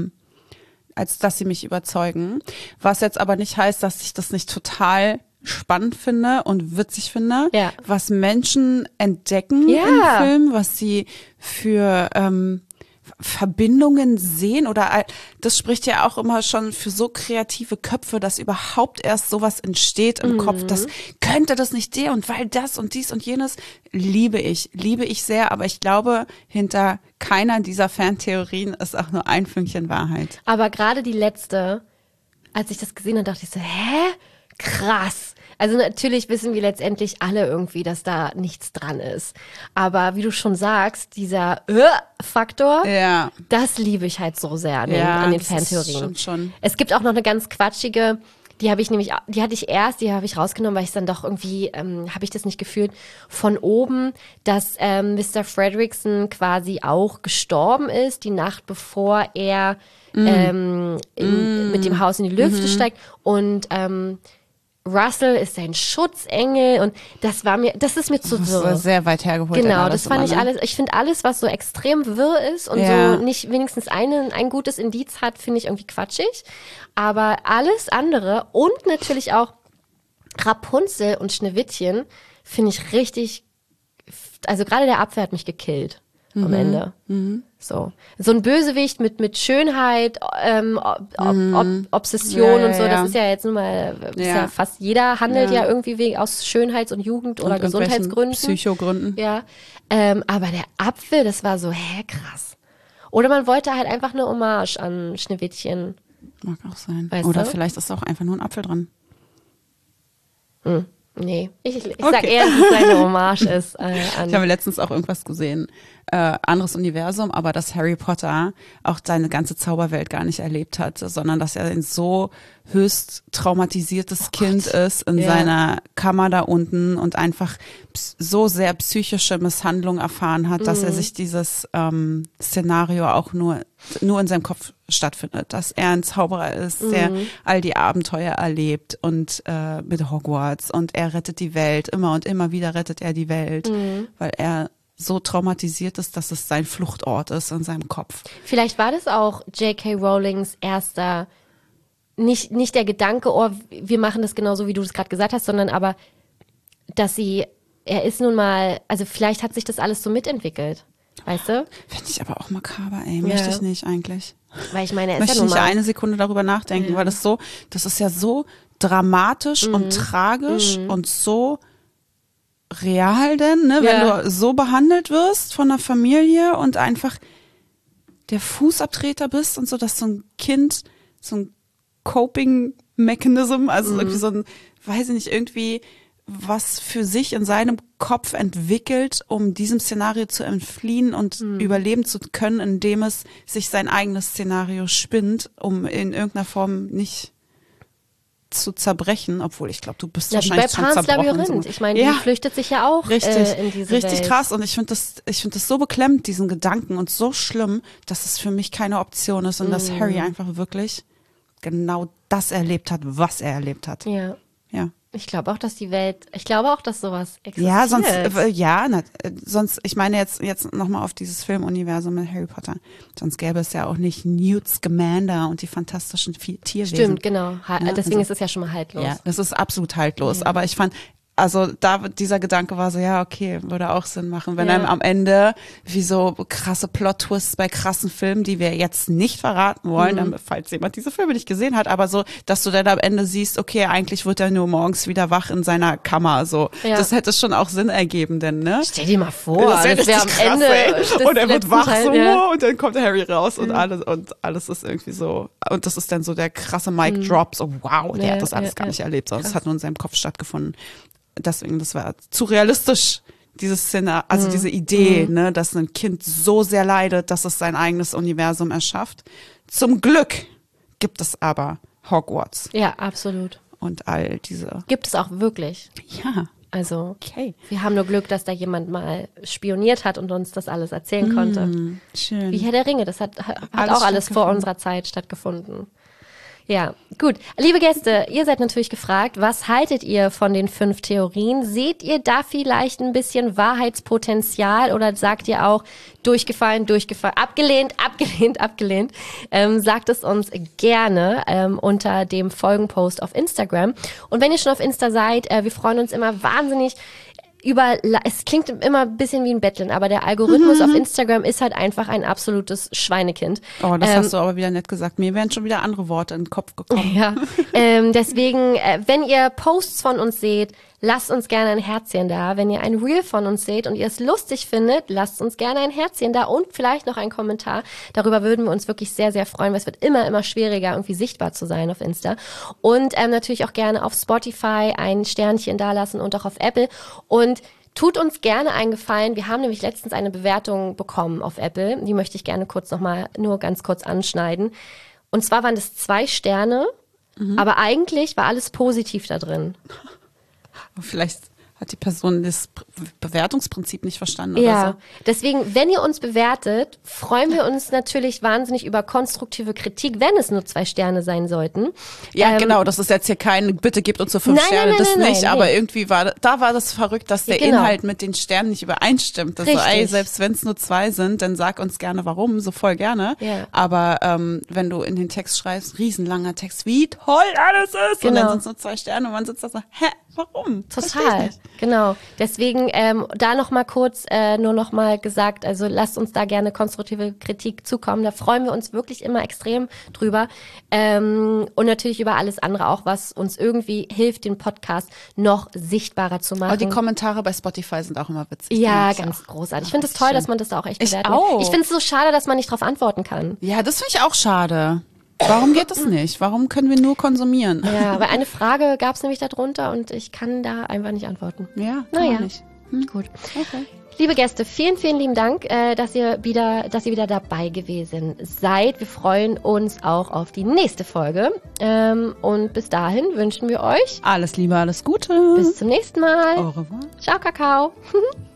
mich überzeugen. Was jetzt aber nicht heißt, dass ich das nicht total spannend finde und witzig finde, Ja. was Menschen entdecken Ja. im Film, was sie für Verbindungen sehen oder das spricht ja auch immer schon für so kreative Köpfe, dass überhaupt erst sowas entsteht im Kopf, das könnte das nicht der und weil das und dies und jenes, liebe ich sehr, aber ich glaube, hinter keiner dieser Fantheorien ist auch nur ein Fünkchen Wahrheit. Aber gerade die letzte, als ich das gesehen habe, dachte ich so, hä? Krass. Also natürlich wissen wir letztendlich alle irgendwie, dass da nichts dran ist. Aber wie du schon sagst, dieser Faktor, das liebe ich halt so sehr an den Fantheorien. Schon. Es gibt auch noch eine ganz quatschige, die hatte ich rausgenommen, weil ich dann doch irgendwie, habe ich das nicht gefühlt, von oben, dass Mr. Fredrickson quasi auch gestorben ist, die Nacht bevor er mit dem Haus in die Lüfte steigt und Russell ist sein Schutzengel und das ist mir zu wirr. Das war sehr weit hergeholt. Genau, das fand ich alles. Ich finde alles, was so extrem wirr ist und so nicht wenigstens ein gutes Indiz hat, finde ich irgendwie quatschig. Aber alles andere und natürlich auch Rapunzel und Schneewittchen finde ich richtig, also gerade der Apfel hat mich gekillt am Ende. So ein Bösewicht mit Schönheit, Obsession und so, das ist ja jetzt nun mal, ja fast jeder handelt ja irgendwie aus Schönheits- und Jugend- oder Gesundheitsgründen. Psychogründen. Ja, aber der Apfel, das war so, krass. Oder man wollte halt einfach eine Hommage an Schneewittchen. Mag auch sein. Weißt oder du? Vielleicht ist auch einfach nur ein Apfel dran. Nee, ich sag eher, dass es eine Hommage ist. Ich habe letztens auch irgendwas gesehen, anderes Universum, aber dass Harry Potter auch seine ganze Zauberwelt gar nicht erlebt hat, sondern dass er ein so höchst traumatisiertes Kind ist in seiner Kammer da unten und einfach so sehr psychische Misshandlung erfahren hat, dass er sich dieses Szenario auch nur in seinem Kopf stattfindet, dass er ein Zauberer ist, der all die Abenteuer erlebt und mit Hogwarts und er rettet die Welt, immer und immer wieder rettet er die Welt, weil er so traumatisiert ist, dass es sein Fluchtort ist in seinem Kopf. Vielleicht war das auch J.K. Rowlings erster, nicht der Gedanke, wir machen das genauso, wie du es gerade gesagt hast, sondern aber, dass er ist nun mal, also vielleicht hat sich das alles so mitentwickelt, weißt du? Finde ich aber auch makaber, möchte ich nicht eigentlich. Weil ich meine, er ist möchte ja nun nicht mal eine Sekunde darüber nachdenken, weil das ist ja so dramatisch und tragisch und so real denn, ne, wenn du so behandelt wirst von einer Familie und einfach der Fußabtreter bist und so, dass so ein Kind so ein Coping-Mechanism, also irgendwie so ein, weiß ich nicht, irgendwie was für sich in seinem Kopf entwickelt, um diesem Szenario zu entfliehen und überleben zu können, indem es sich sein eigenes Szenario spinnt, um in irgendeiner Form nicht zu zerbrechen, obwohl ich glaube, du bist wahrscheinlich schon zerbrochen. Labyrinth. Ich meine, die flüchtet sich ja auch in diese Richtig Welt. Krass und ich finde das so beklemmt, diesen Gedanken und so schlimm, dass es für mich keine Option ist und dass Harry einfach wirklich genau das erlebt hat, was er erlebt hat. Ja. Ja. Ich glaube auch, dass sowas existiert. Sonst, ich meine jetzt nochmal auf dieses Filmuniversum mit Harry Potter. Sonst gäbe es ja auch nicht Newt Scamander und die fantastischen Tierwesen. Stimmt, genau. Deswegen also, ist es ja schon mal haltlos. Ja, das ist absolut haltlos. Ja. Aber ich fand, also dieser Gedanke war so, ja, okay, würde auch Sinn machen, wenn einem am Ende wie so krasse Plot-Twists bei krassen Filmen, die wir jetzt nicht verraten wollen, falls jemand diese Filme nicht gesehen hat, aber so, dass du dann am Ende siehst, okay, eigentlich wird er nur morgens wieder wach in seiner Kammer, so. Ja. Das hätte schon auch Sinn ergeben, denn, ne? Stell dir mal vor, das wäre am Ende und er wird wach Teil, und dann kommt Harry raus und alles ist irgendwie so, und das ist dann so der krasse Mic-Drop, so wow, der hat das alles gar nicht erlebt, sondern es hat nur in seinem Kopf stattgefunden. Deswegen, das war zu realistisch, dieses Szenario, also diese Idee, ne, dass ein Kind so sehr leidet, dass es sein eigenes Universum erschafft. Zum Glück gibt es aber Hogwarts. Ja, absolut. Und all diese. Gibt es auch wirklich. Ja. Also, wir haben nur Glück, dass da jemand mal spioniert hat und uns das alles erzählen konnte. Schön. Wie Herr der Ringe, das hat auch alles vor unserer Zeit stattgefunden. Ja, gut. Liebe Gäste, ihr seid natürlich gefragt, was haltet ihr von den 5 Theorien? Seht ihr da vielleicht ein bisschen Wahrheitspotenzial oder sagt ihr auch durchgefallen, abgelehnt? Sagt es uns gerne unter dem Folgenpost auf Instagram. Und wenn ihr schon auf Insta seid, wir freuen uns immer wahnsinnig es klingt immer ein bisschen wie ein Betteln, aber der Algorithmus auf Instagram ist halt einfach ein absolutes Schweinekind. Oh, das hast du aber wieder nett gesagt. Mir wären schon wieder andere Worte in den Kopf gekommen. Ja, deswegen, wenn ihr Posts von uns seht, lasst uns gerne ein Herzchen da. Wenn ihr ein Reel von uns seht und ihr es lustig findet, lasst uns gerne ein Herzchen da und vielleicht noch einen Kommentar. Darüber würden wir uns wirklich sehr, sehr freuen, weil es wird immer schwieriger, irgendwie sichtbar zu sein auf Insta. Und natürlich auch gerne auf Spotify ein Sternchen da lassen und auch auf Apple. Und tut uns gerne einen Gefallen. Wir haben nämlich letztens eine Bewertung bekommen auf Apple. Die möchte ich gerne nur ganz kurz anschneiden. Und zwar waren das 2 Sterne, aber eigentlich war alles positiv da drin. Vielleicht hat die Person das Bewertungsprinzip nicht verstanden Ja, oder so. deswegen, wenn ihr uns bewertet, freuen wir uns natürlich wahnsinnig über konstruktive Kritik, wenn es nur 2 Sterne sein sollten. Ja, genau, das ist jetzt hier kein, bitte gebt uns so 5 Sterne, das nicht, aber irgendwie war das verrückt, dass der Inhalt mit den Sternen nicht übereinstimmt. Also selbst wenn es nur 2 sind, dann sag uns gerne warum, so voll gerne. Ja. Aber wenn du in den Text schreibst, riesenlanger Text, wie toll alles ist, und dann sind es nur 2 Sterne und man sitzt da so, warum? Total, genau. Deswegen da noch mal kurz nur noch mal gesagt, also lasst uns da gerne konstruktive Kritik zukommen. Da freuen wir uns wirklich immer extrem drüber. Und natürlich über alles andere auch, was uns irgendwie hilft, den Podcast noch sichtbarer zu machen. Aber die Kommentare bei Spotify sind auch immer witzig. Ja, ganz großartig. Ich finde es toll, dass man das da auch echt bewertet. Ich finde es so schade, dass man nicht drauf antworten kann. Ja, das finde ich auch schade. Warum geht das nicht? Warum können wir nur konsumieren? Ja, weil eine Frage gab es nämlich darunter und ich kann da einfach nicht antworten. Ja, nicht. Gut. Okay. Liebe Gäste, vielen, vielen lieben Dank, dass ihr wieder dabei gewesen seid. Wir freuen uns auch auf die nächste Folge. Und bis dahin wünschen wir euch alles Liebe, alles Gute. Bis zum nächsten Mal. Au revoir. Ciao, Kakao.